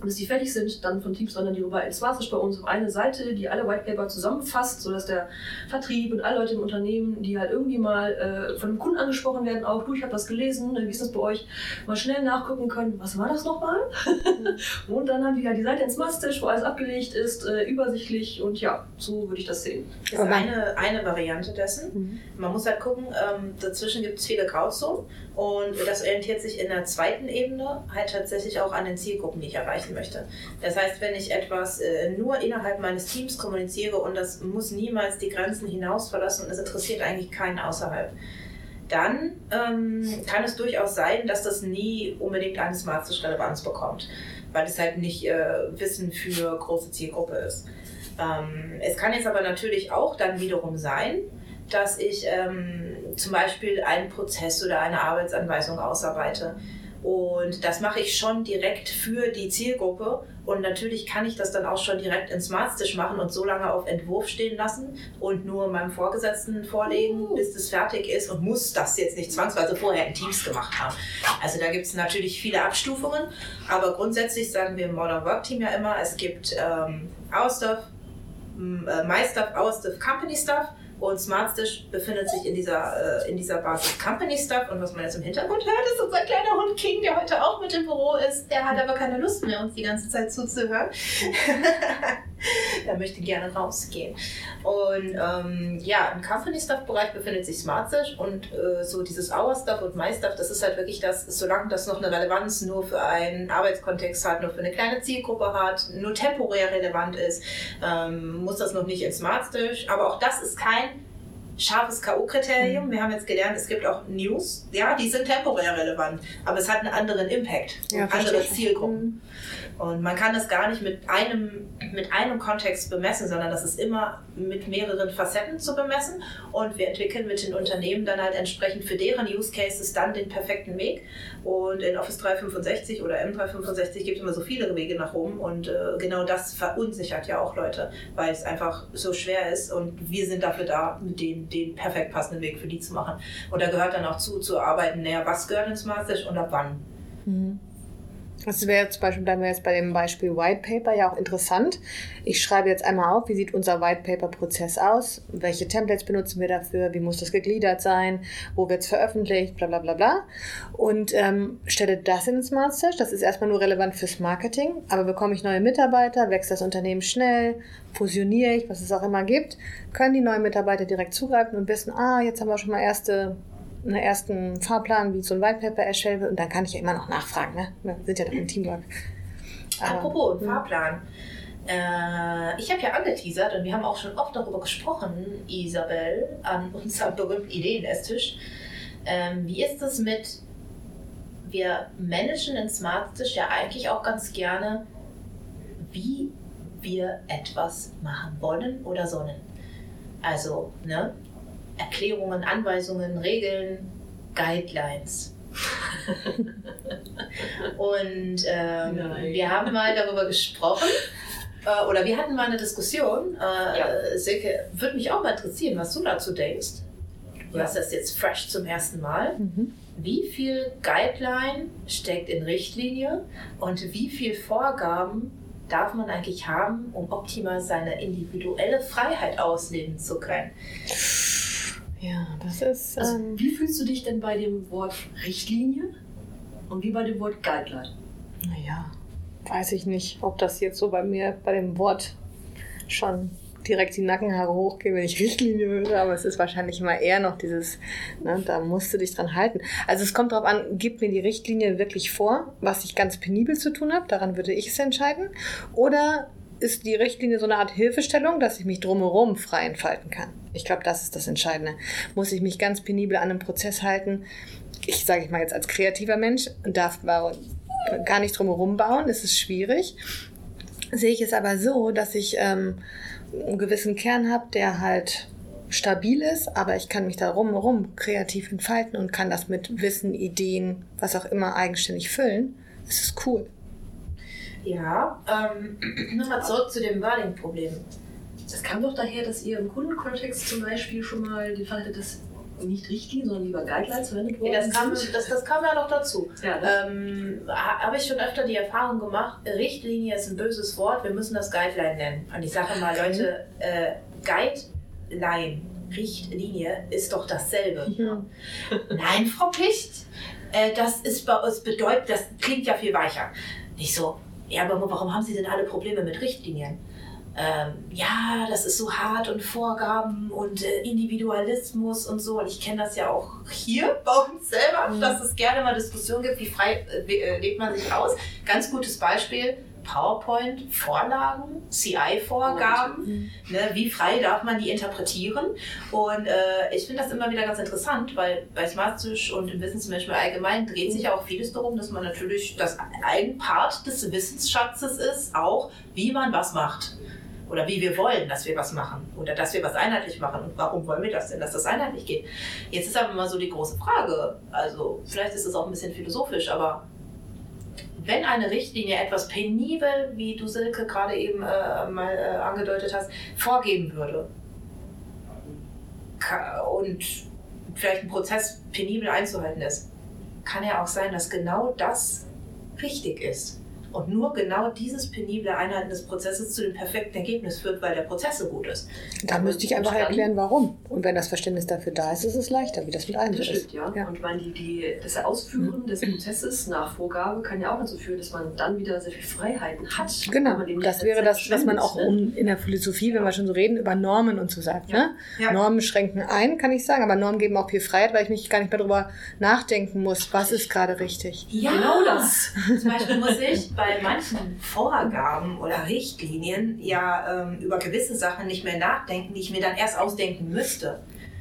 B: bis die fertig sind, dann von Teams wandern die rüber ins Smartstash bei uns auf eine Seite, die alle Whitepaper zusammenfasst, sodass der Vertrieb und alle Leute im Unternehmen, die halt irgendwie mal äh, von einem Kunden angesprochen werden, auch, du, ich habe das gelesen, wie ist das bei euch, mal schnell nachgucken können, was war das nochmal? Und dann haben die halt die Seite ins Smartstash, wo alles abgelegt ist, äh, übersichtlich und ja, so würde ich das sehen.
C: Das ist eine, eine Variante dessen. Mhm. Man muss halt gucken, ähm, dazwischen gibt es viele Grauzonen und das orientiert sich in der zweiten Ebene halt tatsächlich auch an den Zielgruppen, die ich erreichen möchte. Das heißt, wenn ich etwas äh, nur innerhalb meines Teams kommuniziere und das muss niemals die Grenzen hinaus verlassen und es interessiert eigentlich keinen außerhalb, dann ähm, kann es durchaus sein, dass das nie unbedingt eine Smartstash-Relevanz bekommt, weil es halt nicht äh, Wissen für große Zielgruppe ist. Ähm, es kann jetzt aber natürlich auch dann wiederum sein, dass ich ähm, zum Beispiel einen Prozess oder eine Arbeitsanweisung ausarbeite. Und das mache ich schon direkt für die Zielgruppe. Und natürlich kann ich das dann auch schon direkt in Smartstash machen und so lange auf Entwurf stehen lassen und nur meinem Vorgesetzten vorlegen, bis das fertig ist und muss das jetzt nicht zwangsweise vorher in Teams gemacht haben. Also da gibt es natürlich viele Abstufungen, aber grundsätzlich sagen wir im Modern Work Team ja immer, es gibt ähm, Our Stuff, äh, My Stuff, Our Stuff, Company Stuff. Und Smartstash befindet sich in dieser, äh, in dieser Basis Company Stuff. Und was man jetzt im Hintergrund hört, ist unser kleiner Hund King, der heute auch mit im Büro ist. Der hat aber keine Lust mehr, uns die ganze Zeit zuzuhören. Der möchte gerne rausgehen. Und ähm, ja, im Company Stuff Bereich befindet sich Smartstash und äh, so dieses Our Stuff und My Stuff, das ist halt wirklich das, solange das noch eine Relevanz nur für einen Arbeitskontext hat, nur für eine kleine Zielgruppe hat, nur temporär relevant ist, ähm, muss das noch nicht in Smartstash. Aber auch das ist kein scharfes K O-Kriterium. Wir haben jetzt gelernt, es gibt auch News, ja, die sind temporär relevant, aber es hat einen anderen Impact und ja, andere Zielgruppen. Und man kann das gar nicht mit einem, mit einem Kontext bemessen, sondern das ist immer mit mehreren Facetten zu bemessen. Und wir entwickeln mit den Unternehmen dann halt entsprechend für deren Use Cases dann den perfekten Weg. Und in Office dreihundertfünfundsechzig oder M dreihundertfünfundsechzig gibt es immer so viele Wege nach oben. Und äh, genau das verunsichert ja auch Leute, weil es einfach so schwer ist. Und wir sind dafür da, den, den perfekt passenden Weg für die zu machen. Und da gehört dann auch zu, zu arbeiten, naja, was gehört ins Smartstash und ab wann.
A: Mhm. Das wäre zum Beispiel, bleiben wir jetzt bei dem Beispiel White Paper ja auch interessant. Ich schreibe jetzt einmal auf, wie sieht unser White Paper Prozess aus, welche Templates benutzen wir dafür, wie muss das gegliedert sein, wo wird es veröffentlicht, bla bla bla bla. Und ähm, stelle das in den Smartstash. Das ist erstmal nur relevant fürs Marketing, aber bekomme ich neue Mitarbeiter, wächst das Unternehmen schnell, fusioniere ich, was es auch immer gibt, können die neuen Mitarbeiter direkt zugreifen und wissen, ah, jetzt haben wir schon mal erste einen ersten Fahrplan, wie so ein White Paper erstellt wird und dann kann ich ja immer noch nachfragen, ne? Wir sind ja doch im Teamwork.
C: Aber, apropos Fahrplan. Äh, ich habe ja angeteasert und wir haben auch schon oft darüber gesprochen, Isabel, an unserem berühmten Ideen-Esstisch. Ähm, wie ist das mit, wir managen in Smartstash ja eigentlich auch ganz gerne, wie wir etwas machen wollen oder sollen. Also, ne? Erklärungen, Anweisungen, Regeln, Guidelines. Und ähm, wir haben mal darüber gesprochen, äh, oder wir hatten mal eine Diskussion. Äh, ja. Silke, würde mich auch mal interessieren, was du dazu denkst. Du ja. hast das jetzt fresh zum ersten Mal. Mhm. Wie viel Guideline steckt in Richtlinie und wie viel Vorgaben darf man eigentlich haben, um optimal seine individuelle Freiheit ausleben zu können?
A: Ja, das ist...
B: Also,
A: ähm,
B: wie fühlst du dich denn bei dem Wort Richtlinie und wie bei dem Wort Guideline?
A: Naja, weiß ich nicht, ob das jetzt so bei mir bei dem Wort schon direkt die Nackenhaare hochgehen, wenn ich Richtlinie höre, aber es ist wahrscheinlich immer eher noch dieses, ne, da musst du dich dran halten. Also es kommt darauf an, gibt mir die Richtlinie wirklich vor, was ich ganz penibel zu tun habe, daran würde ich es entscheiden, oder ist die Richtlinie so eine Art Hilfestellung, dass ich mich drumherum frei entfalten kann. Ich glaube, das ist das Entscheidende. Muss ich mich ganz penibel an einem Prozess halten? Ich sage ich mal jetzt als kreativer Mensch, darf gar nicht drumherum bauen, es ist schwierig. Sehe ich es aber so, dass ich ähm, einen gewissen Kern habe, der halt stabil ist, aber ich kann mich da rumherum kreativ entfalten und kann das mit Wissen, Ideen, was auch immer eigenständig füllen. Es ist cool.
C: Ja, ähm, nochmal zurück zu dem Wording-Problem.
B: Das kam doch daher, dass ihr im Kundenkontext zum Beispiel schon mal die Fall hattet, dass nicht Richtlinien, sondern lieber Guidelines verwendet worden
C: ja, das, kam,
B: sind.
C: das, das kam ja noch dazu.
B: Ja, ne?
C: ähm, Habe ich schon öfter die Erfahrung gemacht, Richtlinie ist ein böses Wort, wir müssen das Guideline nennen. Und ich sage mal, Leute, äh, Guideline, Richtlinie ist doch dasselbe.
B: Ja.
C: Nein, Frau Picht, äh, das ist bei uns bedeutet, das klingt ja viel weicher. Nicht so, ja, aber warum haben Sie denn alle Probleme mit Richtlinien? Ähm, ja, das ist so hart und Vorgaben und äh, Individualismus und so. Und ich kenne das ja auch hier bei uns selber, mhm. dass es gerne mal Diskussionen gibt, wie frei äh, lebt man sich aus. Ganz gutes Beispiel, PowerPoint, Vorlagen, C I-Vorgaben. Mhm. Ne, wie frei darf man die interpretieren? Und äh, ich finde das immer wieder ganz interessant, weil bei Smartstitch und im Wissensmanagement allgemein dreht sich ja auch vieles darum, dass man natürlich, dass ein Part des Wissensschatzes ist, auch wie man was macht. Oder wie wir wollen, dass wir was machen. Oder dass wir was einheitlich machen. Und warum wollen wir das denn, dass das einheitlich geht? Jetzt ist aber mal so die große Frage. Also vielleicht ist es auch ein bisschen philosophisch, aber wenn eine Richtlinie etwas penibel, wie du Silke gerade eben äh, mal äh, angedeutet hast, vorgeben würde und vielleicht ein Prozess penibel einzuhalten ist, kann ja auch sein, dass genau das richtig ist. Und nur genau dieses penible Einhalten des Prozesses zu dem perfekten Ergebnis führt, weil der Prozess so gut ist.
A: Da müsste ich einfach erklären, warum. Und wenn das Verständnis dafür da ist, ist es leichter, wie das mit allem so ist.
B: Ja. Ja. Und meine, die, die, das Ausführen mhm. des Prozesses nach Vorgabe kann ja auch dazu führen, dass man dann wieder sehr viel Freiheiten hat.
A: Genau, das wäre das, was man auch um, in der Philosophie, wenn wir schon so reden, über Normen und so sagt. Ja. Ne? Ja. Normen schränken ein, kann ich sagen, aber Normen geben auch viel Freiheit, weil ich mich gar nicht mehr darüber nachdenken muss, was ist gerade richtig.
C: Ja, genau das. Zum Beispiel muss ich bei manchen Vorgaben oder Richtlinien ja ähm, über gewisse Sachen nicht mehr nachdenken, die ich mir dann erst ausdenken müsste.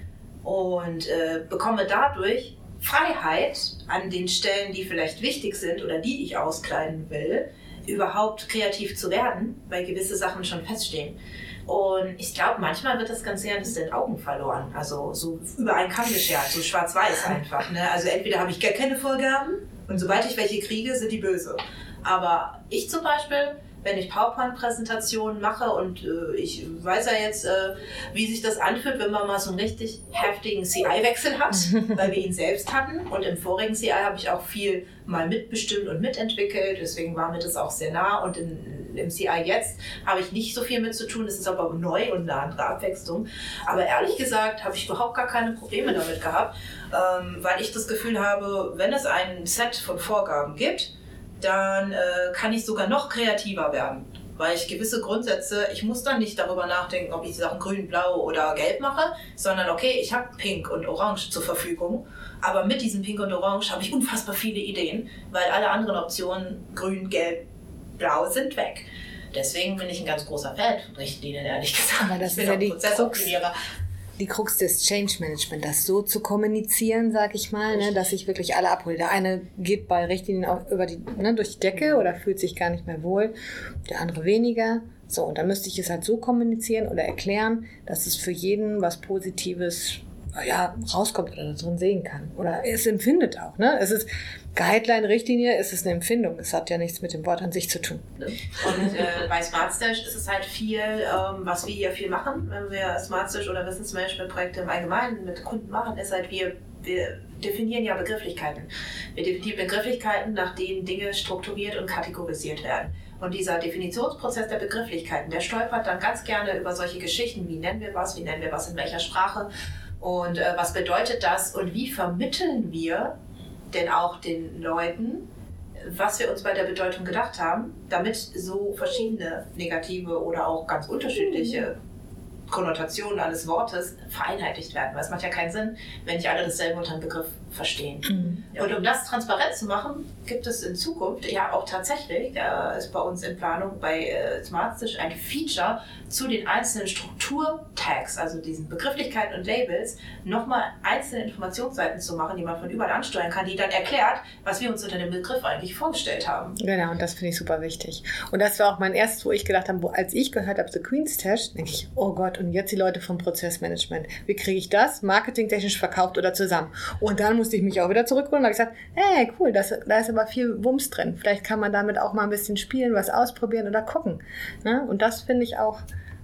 C: Und äh, bekomme dadurch Freiheit an den Stellen, die vielleicht wichtig sind oder die ich auskleiden will, überhaupt kreativ zu werden, weil gewisse Sachen schon feststehen. Und ich glaube, manchmal wird das Ganze ja aus den Augen verloren. Also so über einen Kamm geschert, so schwarz-weiß einfach. Ne? Also entweder habe ich gar keine Vorgaben und sobald ich welche kriege, sind die böse. Aber ich zum Beispiel, wenn ich PowerPoint-Präsentationen mache und äh, ich weiß ja jetzt, äh, wie sich das anfühlt, wenn man mal so einen richtig heftigen C I-Wechsel hat, weil wir ihn selbst hatten. Und im vorigen C I habe ich auch viel mal mitbestimmt und mitentwickelt, deswegen war mir das auch sehr nah. Und in, im C I jetzt habe ich nicht so viel mit zu tun, es ist aber neu und eine andere Abwechslung. Aber ehrlich gesagt habe ich überhaupt gar keine Probleme damit gehabt, ähm, weil ich das Gefühl habe, wenn es ein Set von Vorgaben gibt, dann äh, kann ich sogar noch kreativer werden, weil ich gewisse Grundsätze, ich muss dann nicht darüber nachdenken, ob ich die Sachen grün, blau oder gelb mache, sondern okay, ich habe pink und orange zur Verfügung, aber mit diesem pink und orange habe ich unfassbar viele Ideen, weil alle anderen Optionen, grün, gelb, blau, sind weg. Deswegen bin ich ein ganz großer Fan von Richtlinien, ehrlich gesagt.
A: Aber das ist ja die Prozessoptimierer. Die Krux des Change Management, das so zu kommunizieren, sag ich mal, ne, dass ich wirklich alle abhole. Der eine geht bei Richtlinien auch über die, ne, durch die Decke oder fühlt sich gar nicht mehr wohl, der andere weniger. So, und dann müsste ich es halt so kommunizieren oder erklären, dass es für jeden was Positives ja, rauskommt oder drin sehen kann. Oder es empfindet auch. Ne? Es ist Guideline, Richtlinie, es ist eine Empfindung. Es hat ja nichts mit dem Wort an sich zu tun.
C: Und äh, bei Smartstitch ist es halt viel, ähm, was wir hier viel machen, wenn wir Smartstitch oder Wissensmanagement-Projekte im Allgemeinen mit Kunden machen, ist halt, wir, wir definieren ja Begrifflichkeiten. Wir definieren Begrifflichkeiten, nach denen Dinge strukturiert und kategorisiert werden. Und dieser Definitionsprozess der Begrifflichkeiten, der stolpert dann ganz gerne über solche Geschichten, wie nennen wir was, wie nennen wir was in welcher Sprache und äh, was bedeutet das und wie vermitteln wir denn auch den Leuten, was wir uns bei der Bedeutung gedacht haben, damit so verschiedene negative oder auch ganz unterschiedliche Konnotationen eines Wortes vereinheitlicht werden. Weil es macht ja keinen Sinn, wenn nicht alle dasselbe unter einem Begriff verstehen. Mhm. Ja. Und um das transparent zu machen, gibt es in Zukunft ja auch tatsächlich, da ist bei uns in Planung bei äh, Smartstitch ein Feature zu den einzelnen Strukturtags, also diesen Begrifflichkeiten und Labels, nochmal einzelne Informationsseiten zu machen, die man von überall ansteuern kann, die dann erklärt, was wir uns unter dem Begriff eigentlich vorgestellt haben.
A: Genau, und das finde ich super wichtig. Und das war auch mein erstes, wo ich gedacht habe, wo, als ich gehört habe, The Queen's Test, denke ich, oh Gott, und jetzt die Leute vom Prozessmanagement. Wie kriege ich das marketingtechnisch verkauft oder zusammen? Und dann musste ich mich auch wieder zurückholen und habe gesagt, hey, cool, das, da ist aber viel Wumms drin. Vielleicht kann man damit auch mal ein bisschen spielen, was ausprobieren oder gucken. Ne? Und das finde ich auch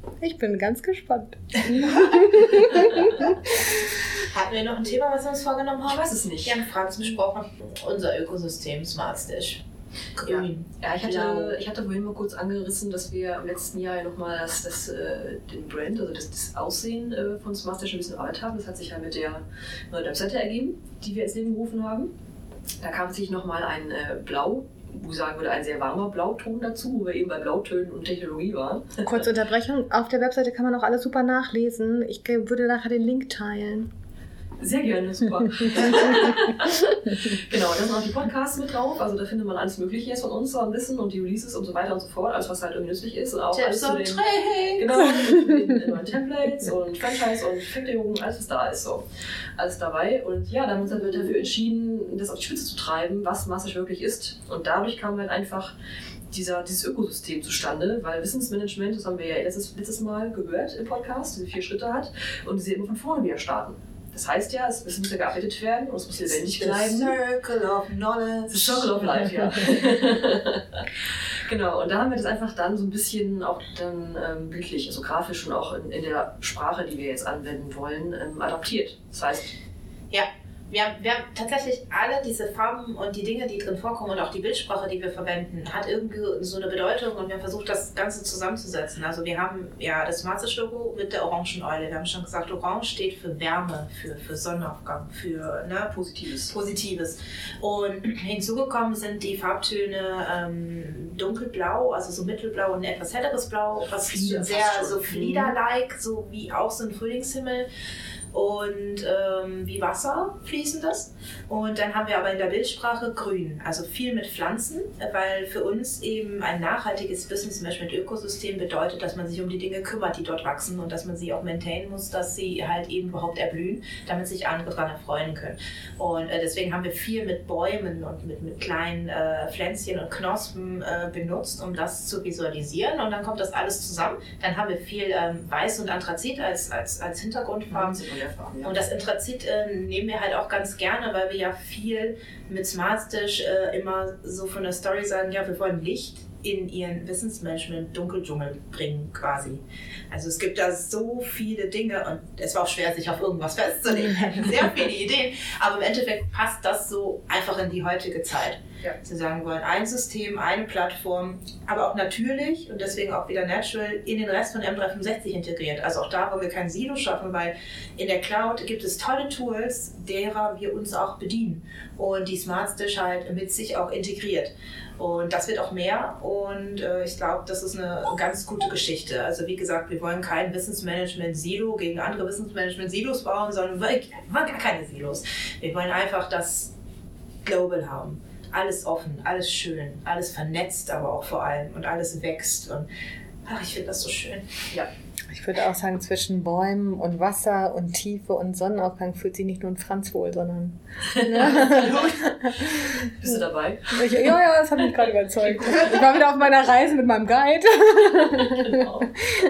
A: Ich bin ganz gespannt.
C: Hatten wir noch ein Thema, was wir uns vorgenommen haben?
B: Ich weiß es nicht.
C: Wir haben Franz besprochen. Unser Ökosystem Smartstash. Grün.
B: Ja, ja ich, hatte, ich hatte vorhin mal kurz angerissen, dass wir im letzten Jahr ja nochmal das, das, äh, den Brand, also das, das Aussehen äh, von Smartstash ein bisschen erweitert haben. Das hat sich ja mit der neuen Webseite ergeben, die wir ins Leben gerufen haben. Da kam sich nochmal ein äh, Blau, wo ich sagen würde, ein sehr warmer Blauton dazu, wo wir eben bei Blautönen und Technologie waren.
A: Kurze Unterbrechung. Auf der Webseite kann man auch alles super nachlesen. Ich würde nachher den Link teilen.
B: Sehr gerne, super. Genau, da sind auch die Podcasts mit drauf, also da findet man alles Mögliche jetzt von uns, so ein bisschen und die Releases und so weiter und so fort, alles was halt irgendwie nützlich ist und auch
C: Tipps
B: alles zu
C: und
B: den, genau, den neuen Templates und Franchise und Verknüpfungen, alles was da ist, so. Alles dabei und ja, dann haben wir uns halt dafür entschieden, das auf die Spitze zu treiben, was Smartstash wirklich ist und dadurch kam halt einfach Dieser, dieses Ökosystem zustande, weil Wissensmanagement, das haben wir ja letztes, letztes Mal gehört im Podcast, diese vier Schritte hat und sie immer von vorne wieder starten. Das heißt ja, es muss ja gearbeitet werden und es muss lebendig bleiben.
C: The Circle of Knowledge.
B: The Circle of Life, ja. Genau, und da haben wir das einfach dann so ein bisschen auch dann ähm, bildlich, also grafisch und auch in, in der Sprache, die wir jetzt anwenden wollen, ähm, adaptiert. Das heißt...
C: Ja. Wir haben, wir haben tatsächlich alle diese Farben und die Dinge, die drin vorkommen und auch die Bildsprache, die wir verwenden, hat irgendwie so eine Bedeutung und wir haben versucht, das Ganze zusammenzusetzen. Also wir haben ja das Smartstash-Logo mit der orangen Eule. Wir haben schon gesagt, Orange steht für Wärme, für, für Sonnenaufgang, für ne, Positives. Positives. Und hinzugekommen sind die Farbtöne ähm, dunkelblau, also so mittelblau und ein etwas helleres Blau, was
B: Flieder,
C: sehr so Flieder-like, so wie auch so ein Frühlingshimmel. Und ähm, wie Wasser fließendes. Und dann haben wir aber in der Bildsprache grün, also viel mit Pflanzen, weil für uns eben ein nachhaltiges Business Management Ökosystem bedeutet, dass man sich um die Dinge kümmert, die dort wachsen und dass man sie auch maintainen muss, dass sie halt eben überhaupt erblühen, damit sich andere daran erfreuen können. Und äh, deswegen haben wir viel mit Bäumen und mit, mit kleinen äh, Pflänzchen und Knospen äh, benutzt, um das zu visualisieren. Und dann kommt das alles zusammen. Dann haben wir viel ähm, Weiß und Anthrazit als, als, als Hintergrundfarben. Und das Anthrazit äh, nehmen wir halt auch ganz gerne, weil wir ja viel mit Smartstash äh, immer so von der Story sagen, ja, wir wollen Licht in ihren Wissensmanagement Dunkeldschungel bringen quasi. Also es gibt da so viele Dinge und es war auch schwer, sich auf irgendwas festzulegen. Wir hatten sehr viele Ideen, aber im Endeffekt passt das so einfach in die heutige Zeit. Ja. Sie sagen, wir wollen ein System, eine Plattform, aber auch natürlich und deswegen auch wieder natural in den Rest von M dreihundertfünfundsechzig integriert. Also auch da, wo wir kein Silo schaffen, weil in der Cloud gibt es tolle Tools, derer wir uns auch bedienen und die Smartstash halt mit sich auch integriert. Und das wird auch mehr und äh, ich glaube, das ist eine ganz gute Geschichte. Also wie gesagt, wir wollen kein Wissensmanagement-Silo gegen andere Wissensmanagement-Silos bauen, sondern wir wollen gar keine Silos. Wir wollen einfach das Global haben. Alles offen, alles schön, alles vernetzt aber auch vor allem und alles wächst. Und ach, ich finde das so schön. Ja.
A: Ich würde auch sagen, zwischen Bäumen und Wasser und Tiefe und Sonnenaufgang fühlt sich nicht nur ein Franz wohl, sondern...
B: Ne? Bist du dabei?
A: Ich, ja, ja, das hat mich gerade überzeugt. Ich war wieder auf meiner Reise mit meinem Guide.
B: Genau.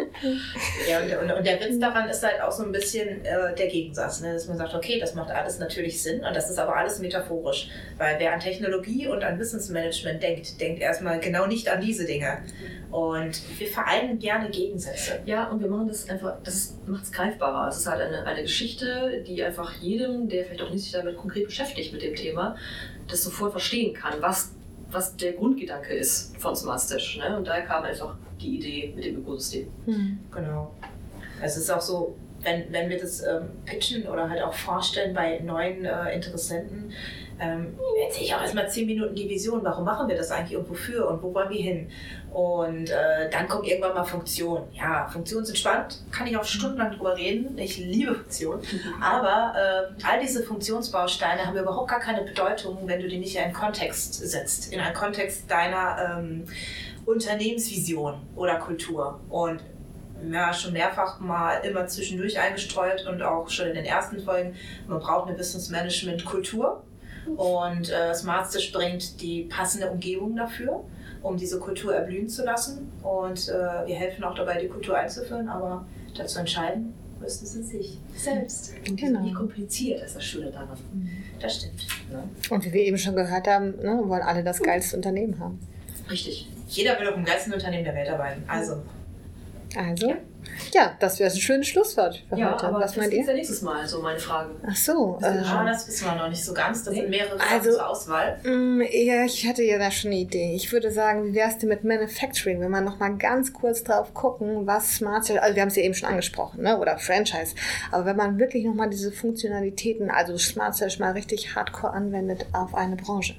C: Ja, und, und der Witz daran ist halt auch so ein bisschen äh, der Gegensatz, ne? Dass man sagt, okay, das macht alles natürlich Sinn und das ist aber alles metaphorisch. Weil wer an Technologie und an Wissensmanagement denkt, denkt erstmal genau nicht an diese Dinge. Und wir vereinen gerne Gegensätze.
B: Ja, und wir machen das einfach, das macht es greifbarer. Es ist halt eine, eine Geschichte, die einfach jedem, der vielleicht auch nicht sich damit konkret beschäftigt mit dem Thema, das sofort verstehen kann, was, was der Grundgedanke ist von Smartstash. Ne? Und daher kam einfach die Idee mit dem Ökosystem.
C: Mhm. Genau. Es ist auch so, wenn, wenn wir das ähm, pitchen oder halt auch vorstellen bei neuen äh, Interessenten, ähm, erzähle ich auch erstmal zehn Minuten die Vision, warum machen wir das eigentlich und wofür und wo wollen wir hin? Und äh, dann kommt irgendwann mal Funktion. Ja, Funktionen sind spannend, kann ich auch stundenlang drüber reden. Ich liebe Funktionen. Aber äh, all diese Funktionsbausteine haben überhaupt gar keine Bedeutung, wenn du die nicht in einen Kontext setzt, in einen Kontext deiner ähm, Unternehmensvision oder Kultur. Und ja, schon mehrfach mal immer zwischendurch eingestreut und auch schon in den ersten Folgen, man braucht eine Business-Management-Kultur. Und äh, Smartstash bringt die passende Umgebung dafür, um diese Kultur erblühen zu lassen. Und äh, wir helfen auch dabei, die Kultur einzuführen, aber dazu entscheiden müssen sie sich selbst.
B: Und genau. Nicht kompliziert ist das Schöne daran.
C: Das stimmt.
A: Ja. Und wie wir eben schon gehört haben, ne, wollen alle das geilste Unternehmen haben.
B: Richtig.
C: Jeder will auch im geilsten Unternehmen der Welt arbeiten. Also,
A: also
C: ja.
A: Ja, das wäre ein schönes Schlusswort für
B: ja,
A: heute.
B: Aber
A: was meint ihr?
B: Das ist ja nächstes Mal, so meine Frage.
A: Ach so.
C: Das, äh, ah, das wissen wir noch nicht so ganz. Das nee. sind mehrere Fragen
A: also,
C: zur Auswahl.
A: Mh, ja, ich hatte ja da schon eine Idee. Ich würde sagen, wie wär's denn mit Manufacturing, wenn wir noch mal ganz kurz drauf gucken, was Smart Sales, also wir haben es ja eben schon angesprochen, ne? Oder Franchise. Aber wenn man wirklich noch mal diese Funktionalitäten, also Smart Sales mal richtig hardcore anwendet auf eine Branche.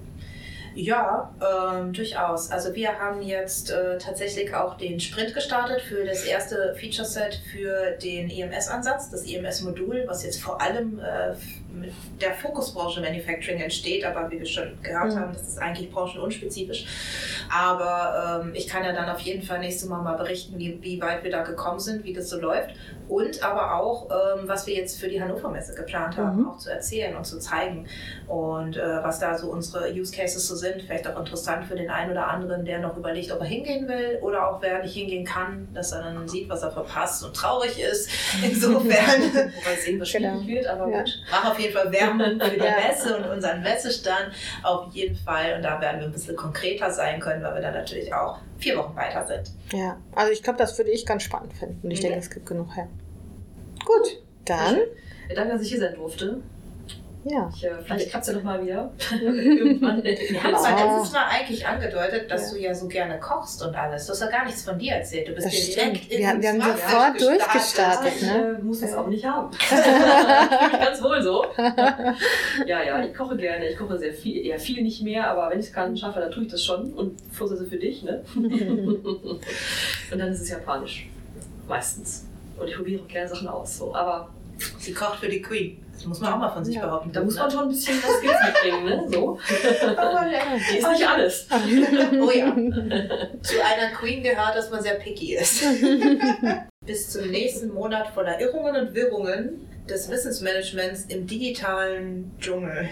C: Ja, ähm, durchaus. Also wir haben jetzt äh, tatsächlich auch den Sprint gestartet für das erste Feature-Set für den E M S-Ansatz, das E M S-Modul, was jetzt vor allem äh, mit der Fokusbranche Manufacturing entsteht, aber wie wir schon gehört mhm. haben, das ist eigentlich branchenunspezifisch. Aber ähm, ich kann ja dann auf jeden Fall nächstes Mal mal berichten, wie, wie weit wir da gekommen sind, wie das so läuft und aber auch, ähm, was wir jetzt für die Hannover Messe geplant haben, mhm. auch zu erzählen und zu zeigen und äh, was da so unsere Use Cases so sind, vielleicht auch interessant für den einen oder anderen, der noch überlegt, ob er hingehen will oder auch wer nicht hingehen kann, dass er dann sieht, was er verpasst und traurig ist. Insofern,
B: wobei es eben wahrscheinlich wird, aber
C: ja.
B: gut.
C: Mach auf jeden Fall Werbung für die Messe und unseren Messestand auf jeden Fall und da werden wir ein bisschen konkreter sein können, weil wir dann natürlich auch vier Wochen weiter sind.
A: Ja, also ich glaube, das würde ich ganz spannend finden und ich mhm. denke, es gibt genug her. Gut, dann.
B: Ja, danke, dass ich hier sein durfte.
A: Ja.
B: Ich, äh, vielleicht klappt es ja nochmal wieder. Irgendwann.
C: Wir haben es ja letztes Mal eigentlich angedeutet, dass ja. du ja so gerne kochst und alles. Du hast ja gar nichts von dir erzählt. Du bist
A: das
C: direkt
A: stimmt. in Wir, wir haben sofort durchgestartet.
B: Ich
A: ne?
B: äh, muss das auch nicht haben. Ich fühle mich ganz wohl so. Ja, ja, ich koche gerne. Ich koche sehr viel. Ja, viel nicht mehr, aber wenn ich es kann, schaffe, dann tue ich das schon. Und Vorsitze für dich. Ne? Und dann ist es japanisch. Meistens. Und ich probiere auch gerne Sachen aus. So. Aber
C: sie kocht für die Queen. Das muss man auch mal von sich ja. behaupten.
B: Da muss man schon ein bisschen was Skills mitbringen, ne? So. Aber die ist nicht alles.
C: Oh ja. Zu einer Queen gehört, dass man sehr picky ist. Bis zum nächsten Monat voller Irrungen und Wirrungen des Wissensmanagements im digitalen Dschungel.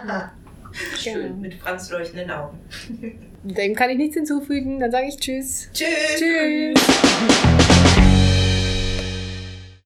C: Schön, mit Franz leuchtenden Augen.
A: Dem kann ich nichts hinzufügen. Dann sage ich Tschüss.
C: Tschüss.
A: Tschüss.